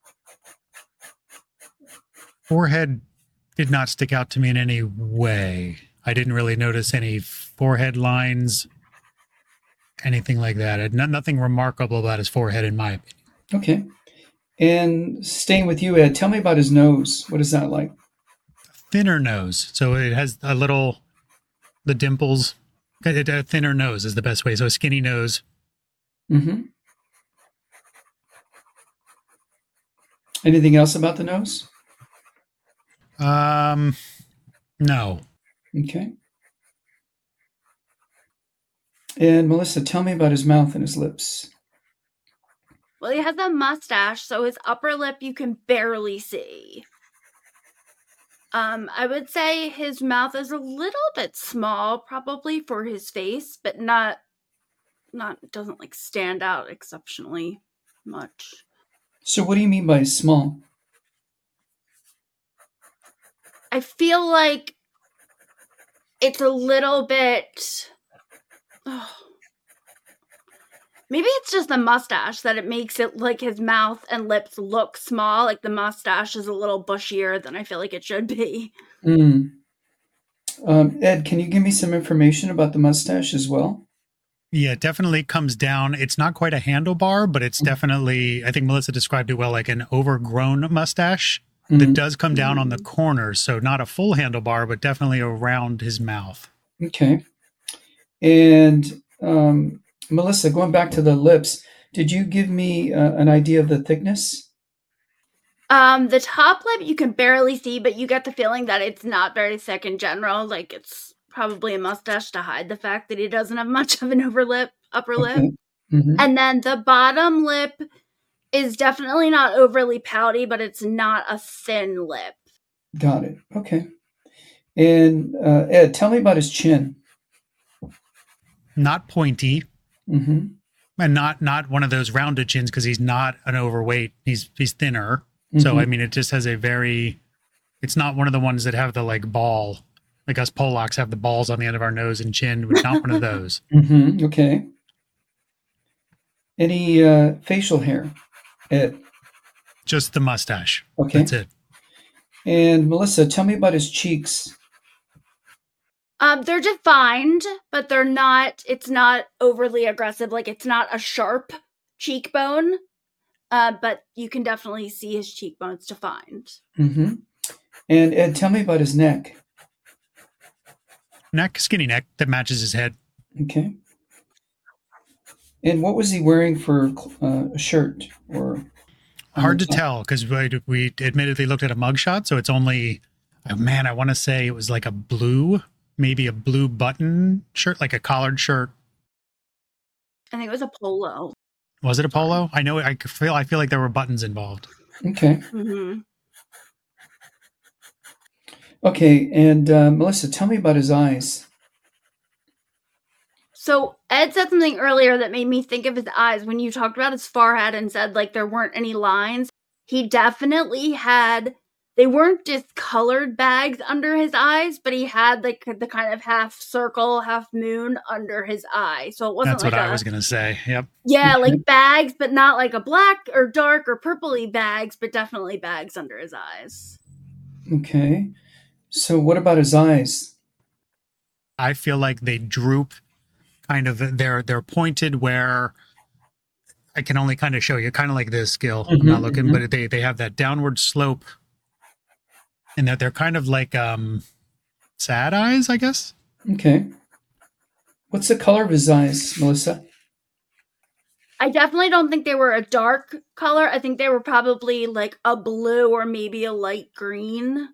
Forehead did not stick out to me in any way. I didn't really notice any forehead lines, anything like that. Nothing remarkable about his forehead, in my opinion. Okay. And staying with you, Ed, tell me about his nose. What is that like? Thinner nose. So it has the dimples. A thinner nose is the best way. So a skinny nose. Mm-hmm. Anything else about the nose? No. Okay. And Melissa, tell me about his mouth and his lips. Well, he has a mustache, so his upper lip you can barely see. I would say his mouth is a little bit small, probably for his face, but not doesn't like stand out exceptionally much. So what do you mean by small? I feel like it's a little bit. Maybe it's just the mustache that it makes it like his mouth and lips look small. Like the mustache is a little bushier than I feel like it should be. Ed, can you give me some information about the mustache as well? Yeah, it definitely comes down. It's not quite a handlebar, but it's definitely, I think Melissa described it well, like an overgrown mustache that does come down on the corners. So not a full handlebar, but definitely around his mouth. Okay. And Melissa, going back to the lips, did you give me an idea of the thickness? The top lip you can barely see, but you get the feeling that it's not very thick in general. Like it's probably a mustache to hide the fact that he doesn't have much of an upper lip. Mm-hmm. And then the bottom lip is definitely not overly pouty, but it's not a thin lip. Got it. Okay. And Ed, tell me about his chin. Not pointy. Mm-hmm. And not one of those rounded chins because he's not an overweight. He's thinner. Mm-hmm. So, I mean, it just has it's not one of the ones that have the like ball, like us Polacks have the balls on the end of our nose and chin. It's not one of those. Mm-hmm. Okay. Any facial hair, Ed? Just the mustache. Okay. That's it. And Melissa, tell me about his cheeks. They're defined, but it's not overly aggressive. Like it's not a sharp cheekbone. But you can definitely see his cheekbones defined. Mm-hmm. And Ed, tell me about his neck. Skinny neck that matches his head. Okay. And what was he wearing for a shirt or? Hard to tell because we admittedly looked at a mugshot, so it's only, I want to say it was like maybe a blue button shirt, like a collared shirt. I think it was a polo. Was it a polo? I know. I feel like there were buttons involved. Okay. Mm-hmm. Okay, and Melissa, tell me about his eyes. So Ed said something earlier that made me think of his eyes when you talked about his forehead and said like there weren't any lines. He definitely had, they weren't discolored bags under his eyes, but he had like the kind of half circle, half moon under his eye. So it wasn't That's like what I was going to say. Yep. Yeah, like bags, but not like a black or dark or purpley bags, but definitely bags under his eyes. Okay. So what about his eyes? I feel like they droop kind of, they're pointed where I can only kind of show you, kind of like this, Gil. I'm not looking, but they have that downward slope and that they're kind of like sad eyes, I guess. Okay. What's the color of his eyes, Melissa? I definitely don't think they were a dark color. I think they were probably like a blue or maybe a light green.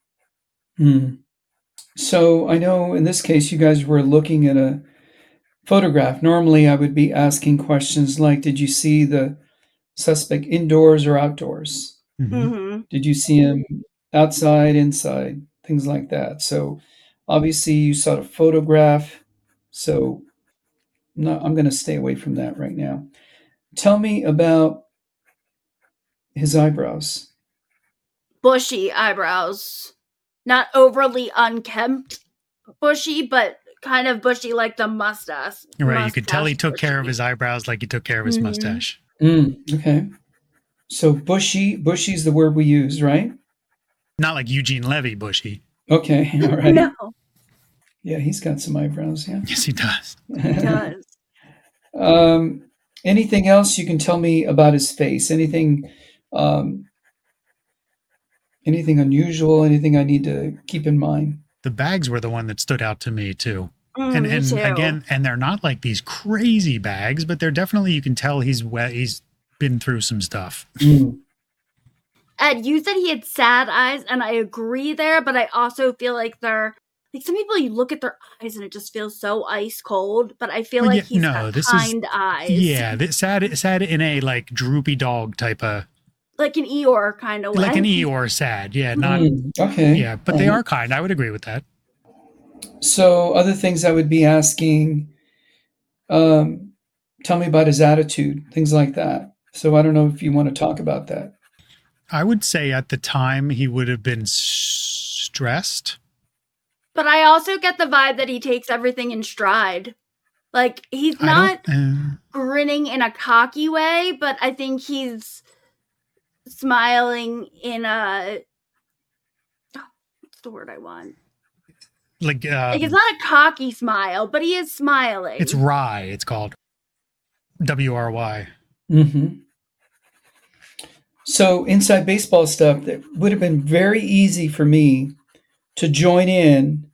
So I know in this case you guys were looking at a photograph. Normally I would be asking questions like, did you see the suspect indoors or outdoors? Mm-hmm. Did you see him outside, inside, things like that? So obviously you saw a photograph. So no, I'm going to stay away from that right now. Tell me about his eyebrows. Bushy eyebrows. Not overly unkempt bushy, but kind of bushy like the mustache. Right, you could tell he took care of his eyebrows like he took care of his mustache. Okay. So bushy's the word we use, right? Not like Eugene Levy bushy. Okay, all right. No. Yeah, he's got some eyebrows, yeah. Yes, he does. He does. Anything else you can tell me about his face? Anything unusual? Anything I need to keep in mind? The bags were the one that stood out to me too. And Me too. again, and they're not like these crazy bags, but they're definitely, you can tell he's been through some stuff. Ed, you said he had sad eyes, and I agree there, but I also feel like they're like some people, you look at their eyes and it just feels so ice cold, but I feel like he's got kind eyes. Yeah, sad in a like droopy dog type of, like an Eeyore kind of way. like an Eeyore sad. Yeah, not okay. Yeah, but they are kind. I would agree with that. So other things I would be asking, tell me about his attitude, things like that. So I don't know if you want to talk about that. I would say at the time he would have been stressed. But I also get the vibe that he takes everything in stride. Like, he's not grinning in a cocky way, but I think he's smiling in a... what's the word I want? Like it's not a cocky smile, but he is smiling. It's wry. It's called WRY. So inside baseball stuff, that would have been very easy for me to join in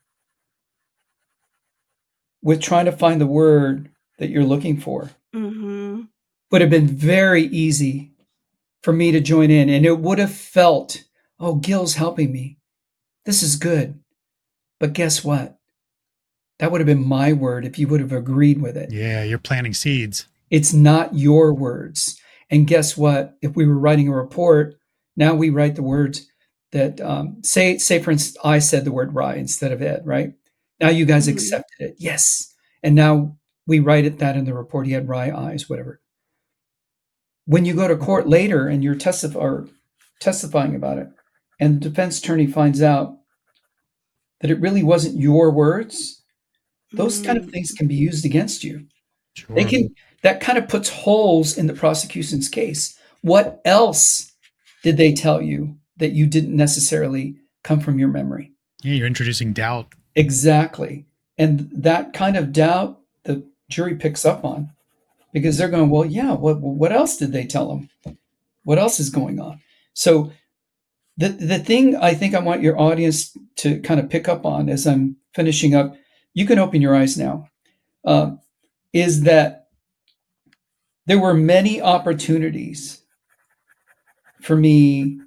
with trying to find the word that you're looking for. Would have been very easy for me to join in, and it would have felt, oh, Gil's helping me. This is good. But guess what? That would have been my word if you would have agreed with it. Yeah, you're planting seeds. It's not your words. And guess what? If we were writing a report, now we write the words that, say for instance, I said the word rye instead of Ed, right? Now you guys accepted it. Yes. And now we write it that in the report. He had rye eyes, whatever. When you go to court later and you're testifying about it, and the defense attorney finds out that it really wasn't your words, those kind of things can be used against you. Sure. That kind of puts holes in the prosecution's case. What else did they tell you that you didn't necessarily come from your memory? Yeah, you're introducing doubt. Exactly. And that kind of doubt the jury picks up on, because they're going, well, yeah, what else did they tell them? What else is going on? So the thing I think I want your audience to kind of pick up on as I'm finishing up, you can open your eyes now, is that there were many opportunities for me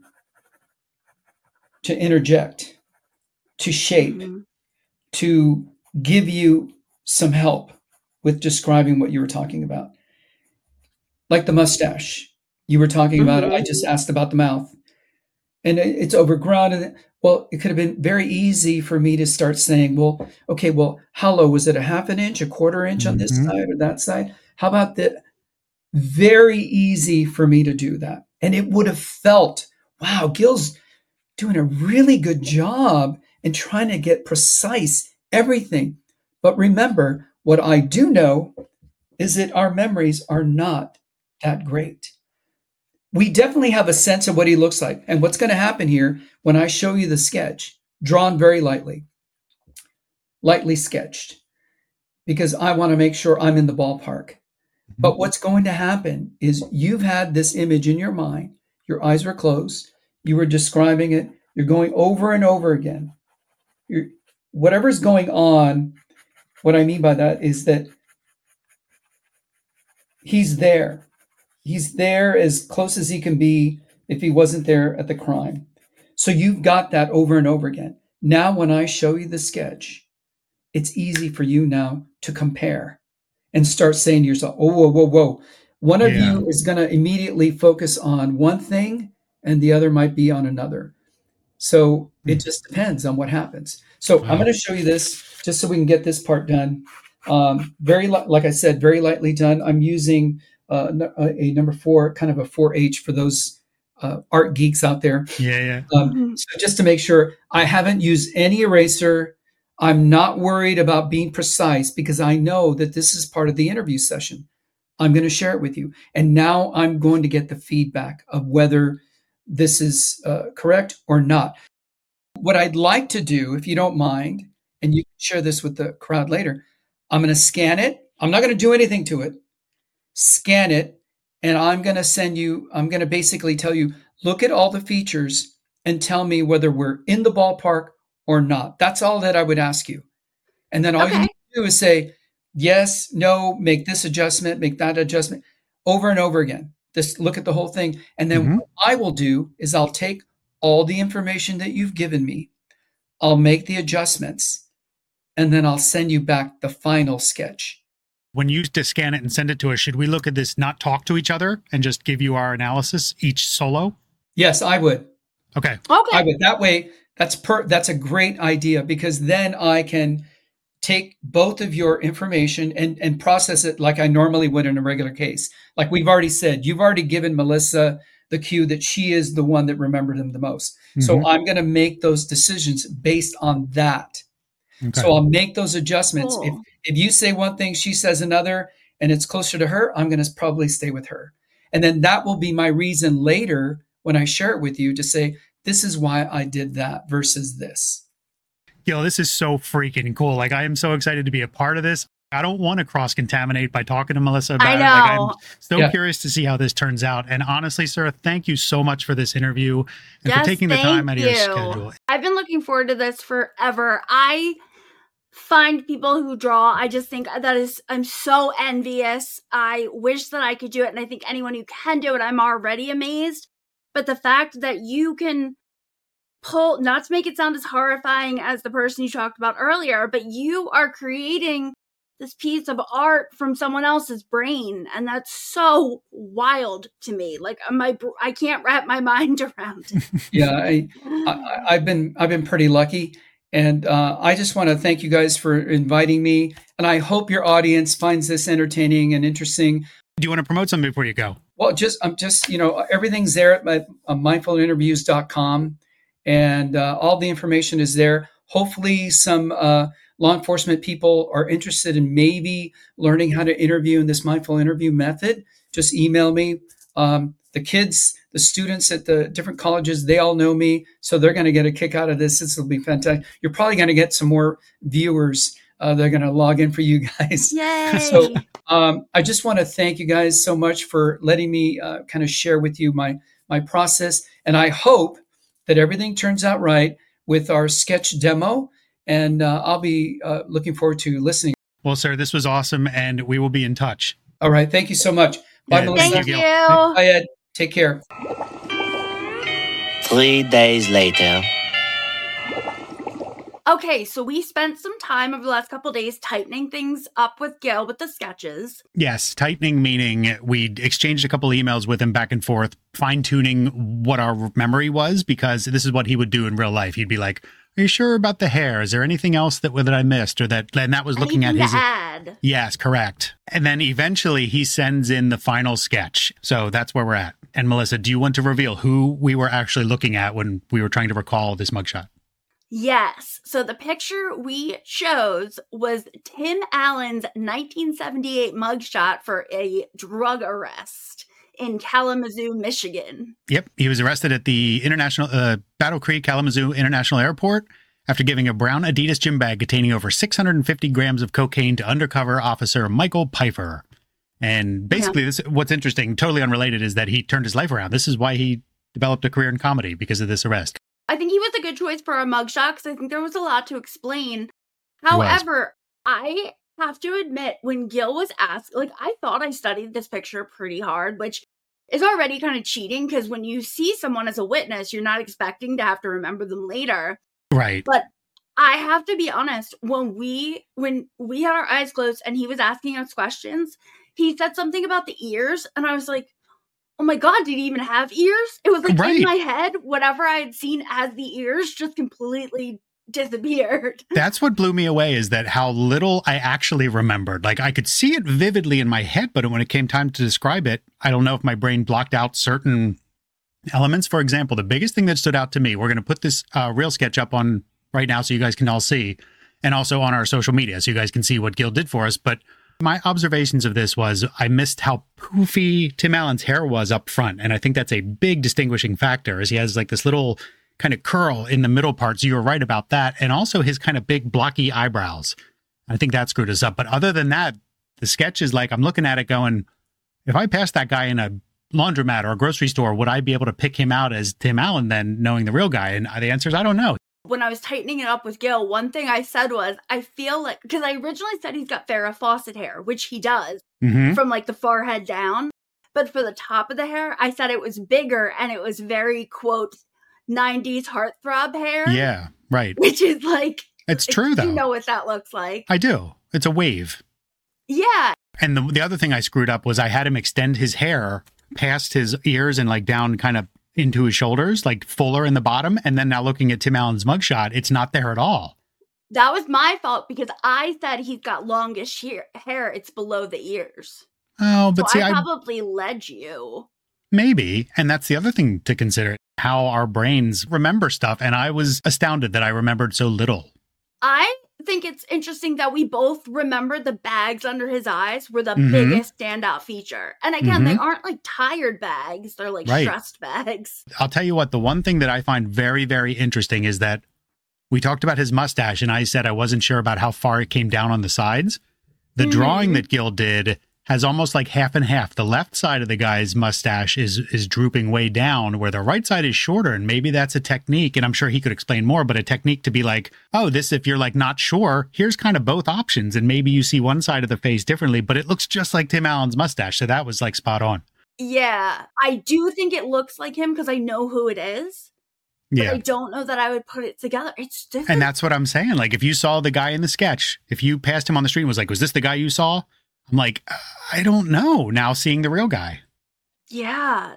to interject, to shape, to give you some help. with describing what you were talking about. Like the mustache you were talking about. I just asked about the mouth, and it's overgrown. And well, it could have been very easy for me to start saying, well, okay, well, how low was it? A half an inch, a quarter inch on this side or that side? How about that? Very easy for me to do that. And it would have felt, wow, Gil's doing a really good job in trying to get precise everything. But remember, what I do know is that our memories are not that great. We definitely have a sense of what he looks like. And what's going to happen here when I show you the sketch, drawn very lightly sketched, because I want to make sure I'm in the ballpark. But what's going to happen is you've had this image in your mind. Your eyes were closed. You were describing it. You're going over and over again. Whatever's going on, what I mean by that is that he's there. He's there as close as he can be if he wasn't there at the crime. So you've got that over and over again. Now, when I show you the sketch, it's easy for you now to compare and start saying to yourself, oh, whoa, whoa, whoa. One of you is going to immediately focus on one thing and the other might be on another. So it just depends on what happens. So I'm going to show you this just so we can get this part done. Like I said, very lightly done. I'm using a number 4, kind of a 4H for those art geeks out there. So just to make sure, I haven't used any eraser. I'm not worried about being precise because I know that this is part of the interview session. I'm going to share it with you. And now I'm going to get the feedback of whether this is correct or not. What I'd like to do, if you don't mind, and you can share this with the crowd later, I'm going to scan it. I'm not going to do anything to it. Scan it. And I'm going to basically tell you, look at all the features and tell me whether we're in the ballpark or not. That's all that I would ask you. And then all you need to do is say, yes, no, make this adjustment, make that adjustment over and over again. Just look at the whole thing. And then what I will do is I'll take all the information that you've given me. I'll make the adjustments and then I'll send you back the final sketch. When you scan it and send it to us, should we look at this, not talk to each other and just give you our analysis each solo? Yes, I would. Okay. I would. That way, that's a great idea because then I can take both of your information and process it like I normally would in a regular case. Like we've already said, you've already given Melissa the cue that she is the one that remembered him the most. So I'm going to make those decisions based on that. Okay. So I'll make those adjustments. Cool. If you say one thing, she says another, and it's closer to her, I'm going to probably stay with her. And then that will be my reason later when I share it with you to say, this is why I did that versus this. Yo, this is so freaking cool. Like, I am so excited to be a part of this. I don't want to cross-contaminate by talking to Melissa about it. Like, I'm so curious to see how this turns out. And honestly, Sarah, thank you so much for this interview and for taking the time out of your schedule. I've been looking forward to this forever. I find people who draw, I just think I'm so envious. I wish that I could do it. And I think anyone who can do it, I'm already amazed. But the fact that you can pull, not to make it sound as horrifying as the person you talked about earlier, but you are creating this piece of art from someone else's brain. And that's so wild to me. Like I can't wrap my mind around it. Yeah, I've been pretty lucky. And I just want to thank you guys for inviting me. And I hope your audience finds this entertaining and interesting. Do you want to promote something before you go? Well, everything's there at mindfulinterviews.com. And all the information is there. Hopefully some law enforcement people are interested in maybe learning how to interview in this mindful interview method. Just email me. The kids, the students at the different colleges, they all know me. So they're going to get a kick out of this. This will be fantastic. You're probably going to get some more viewers. They're going to log in for you guys. Yay. So I just want to thank you guys so much for letting me kind of share with you my process. And I hope that everything turns out right with our sketch demo. And I'll be looking forward to listening. Well, sir, this was awesome. And we will be in touch. All right. Thank you so much. Bye, Melissa. Thank you. Bye, Ed. Take care. 3 days later. Okay, so we spent some time over the last couple of days tightening things up with Gil with the sketches. Yes, tightening meaning we exchanged a couple emails with him back and forth, fine-tuning what our memory was, because this is what he would do in real life. He'd be like, are you sure about the hair? Is there anything else that I missed? Or that, and that was looking at his... Add. Yes, correct. And then eventually he sends in the final sketch. So that's where we're at. And Melissa, do you want to reveal who we were actually looking at when we were trying to recall this mugshot? Yes. So the picture we chose was Tim Allen's 1978 mugshot for a drug arrest in Kalamazoo, Michigan. Yep. He was arrested at the Battle Creek Kalamazoo International Airport after giving a brown Adidas gym bag containing over 650 grams of cocaine to undercover officer Michael Pfeiffer. And basically, what's interesting, totally unrelated, is that he turned his life around. This is why he developed a career in comedy, because of this arrest. I think he was a good choice for a mugshot because I think there was a lot to explain. However, I have to admit, when Gil was asked, I thought I studied this picture pretty hard, which is already kind of cheating because when you see someone as a witness, you're not expecting to have to remember them later. Right. But I have to be honest, when we had our eyes closed and he was asking us questions, he said something about the ears, and I was like, oh my God, did he even have ears? It was like in my head, whatever I had seen as the ears just completely disappeared. That's what blew me away, is that how little I actually remembered. Like, I could see it vividly in my head, but when it came time to describe it, I don't know if my brain blocked out certain elements. For example, the biggest thing that stood out to me, we're going to put this real sketch up on right now so you guys can all see, and also on our social media so you guys can see what Gil did for us. But my observations of this was I missed how poofy Tim Allen's hair was up front. And I think that's a big distinguishing factor, as he has like this little kind of curl in the middle part. So you were right about that. And also his kind of big blocky eyebrows. I think that screwed us up. But other than that, the sketch is like, I'm looking at it going, if I passed that guy in a laundromat or a grocery store, would I be able to pick him out as Tim Allen then, knowing the real guy? And the answer is, I don't know. When I was tightening it up with Gil, one thing I said was, I feel like, because I originally said he's got Farrah Fawcett hair, which he does, from like the forehead down. But for the top of the hair, I said it was bigger and it was very, quote, 90s heartthrob hair. Yeah, right. Which is like... It's true, though. You know what that looks like. I do. It's a wave. Yeah. And the other thing I screwed up was I had him extend his hair past his ears and like down kind of into his shoulders, like fuller in the bottom. And then now looking at Tim Allen's mugshot, it's not there at all. That was my fault because I said he's got longish hair. It's below the ears. Oh, but so see, I probably led you. Maybe. And that's the other thing to consider, how our brains remember stuff. And I was astounded that I remembered so little. I think it's interesting that we both remember the bags under his eyes were the biggest standout feature. And again, they aren't like tired bags. They're like stressed bags. I'll tell you what, the one thing that I find very, very interesting is that we talked about his mustache and I said I wasn't sure about how far it came down on the sides. The drawing that Gil did has almost like half and half. The left side of the guy's mustache is drooping way down where the right side is shorter. And maybe that's a technique. And I'm sure he could explain more, but a technique to be like, oh, this, if you're like not sure, here's kind of both options. And maybe you see one side of the face differently, but it looks just like Tim Allen's mustache. So that was like spot on. Yeah, I do think it looks like him because I know who it is. But I don't know that I would put it together. It's different. And that's what I'm saying. Like if you saw the guy in the sketch, if you passed him on the street and was like, was this the guy you saw? I'm like, I don't know now seeing the real guy. Yeah.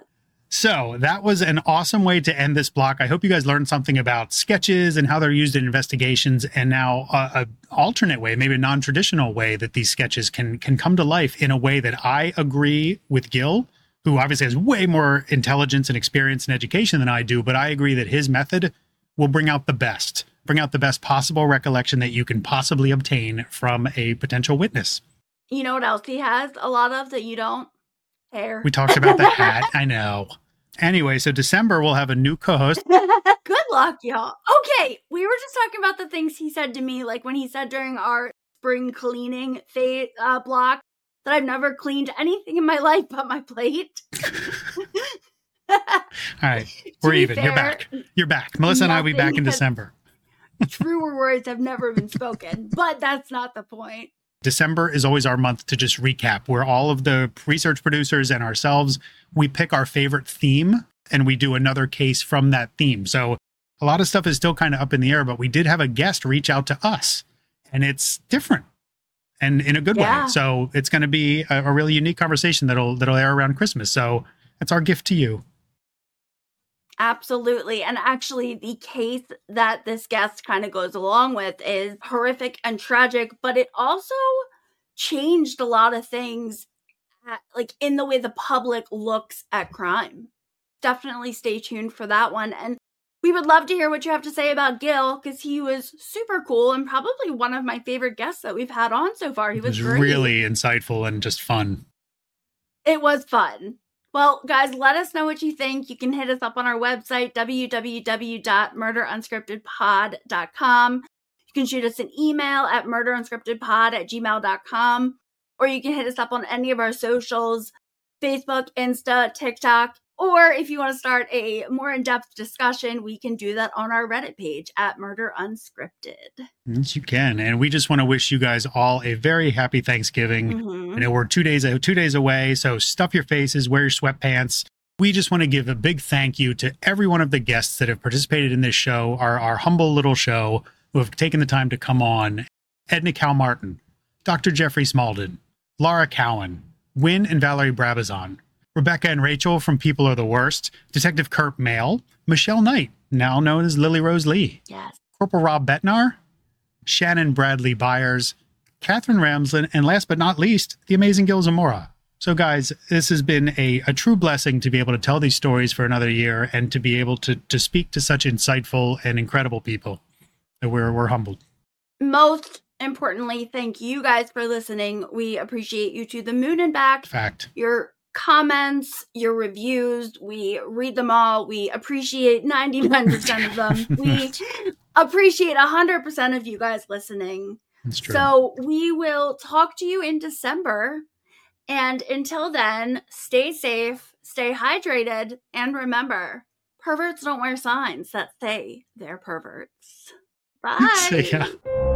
So that was an awesome way to end this block. I hope you guys learned something about sketches and how they're used in investigations, and now a alternate way, maybe a non-traditional way that these sketches can come to life in a way that I agree with Gil, who obviously has way more intelligence and experience and education than I do, but I agree that his method will bring out the best possible recollection that you can possibly obtain from a potential witness. You know what else he has a lot of that you don't? Hair. We talked about the hat. I know. Anyway, so December we'll have a new co-host. Good luck, y'all. Okay, we were just talking about the things he said to me, like when he said during our spring cleaning block that I've never cleaned anything in my life but my plate. All right, we're even. Fair, You're back. Melissa and I will be back in December. Truer words have never been spoken, but that's not the point. December is always our month to just recap, where all of the research producers and ourselves, we pick our favorite theme and we do another case from that theme. So A lot of stuff is still kind of up in the air, but we did have a guest reach out to us, and it's different and in a good way. So it's going to be a really unique conversation that'll air around Christmas. So that's our gift to you. Absolutely. And actually, the case that this guest kind of goes along with is horrific and tragic, but it also changed a lot of things, like in the way the public looks at crime. Definitely stay tuned for that one. And we would love to hear what you have to say about Gil, because he was super cool and probably one of my favorite guests that we've had on so far. He was great. Really insightful and just fun. It was fun. Well, guys, let us know what you think. You can hit us up on our website, www.murderunscriptedpod.com. You can shoot us an email at murderunscriptedpod@gmail.com, or you can hit us up on any of our socials, Facebook, Insta, TikTok, or if you want to start a more in-depth discussion, we can do that on our Reddit page at Murder Unscripted. Yes, you can. And we just want to wish you guys all a very happy Thanksgiving. Mm-hmm. I know we're 2 days away, so stuff your faces, wear your sweatpants. We just want to give a big thank you to every one of the guests that have participated in this show, our humble little show, who have taken the time to come on. Edna Cal Martin, Dr. Jeffrey Smalden, Laura Cowan, Wynn and Valerie Brabazon, Rebecca and Rachel from People Are the Worst, Detective Kurt Mail, Michelle Knight, now known as Lily Rose Lee, Yes. Corporal Rob Betnar, Shannon Bradley Byers, Catherine Ramsland, and last but not least, the amazing Gil Zamora. So guys, this has been a true blessing to be able to tell these stories for another year and to be able to speak to such insightful and incredible people. We're humbled. Most importantly, thank you guys for listening. We appreciate you to the moon and back. Fact. Your comments, your reviews, we read them all. We appreciate 99% of them. We appreciate 100% of you guys listening. That's true. So we will talk to you in December. And until then, stay safe, stay hydrated, and remember, perverts don't wear signs that say they're perverts. Bye. See ya.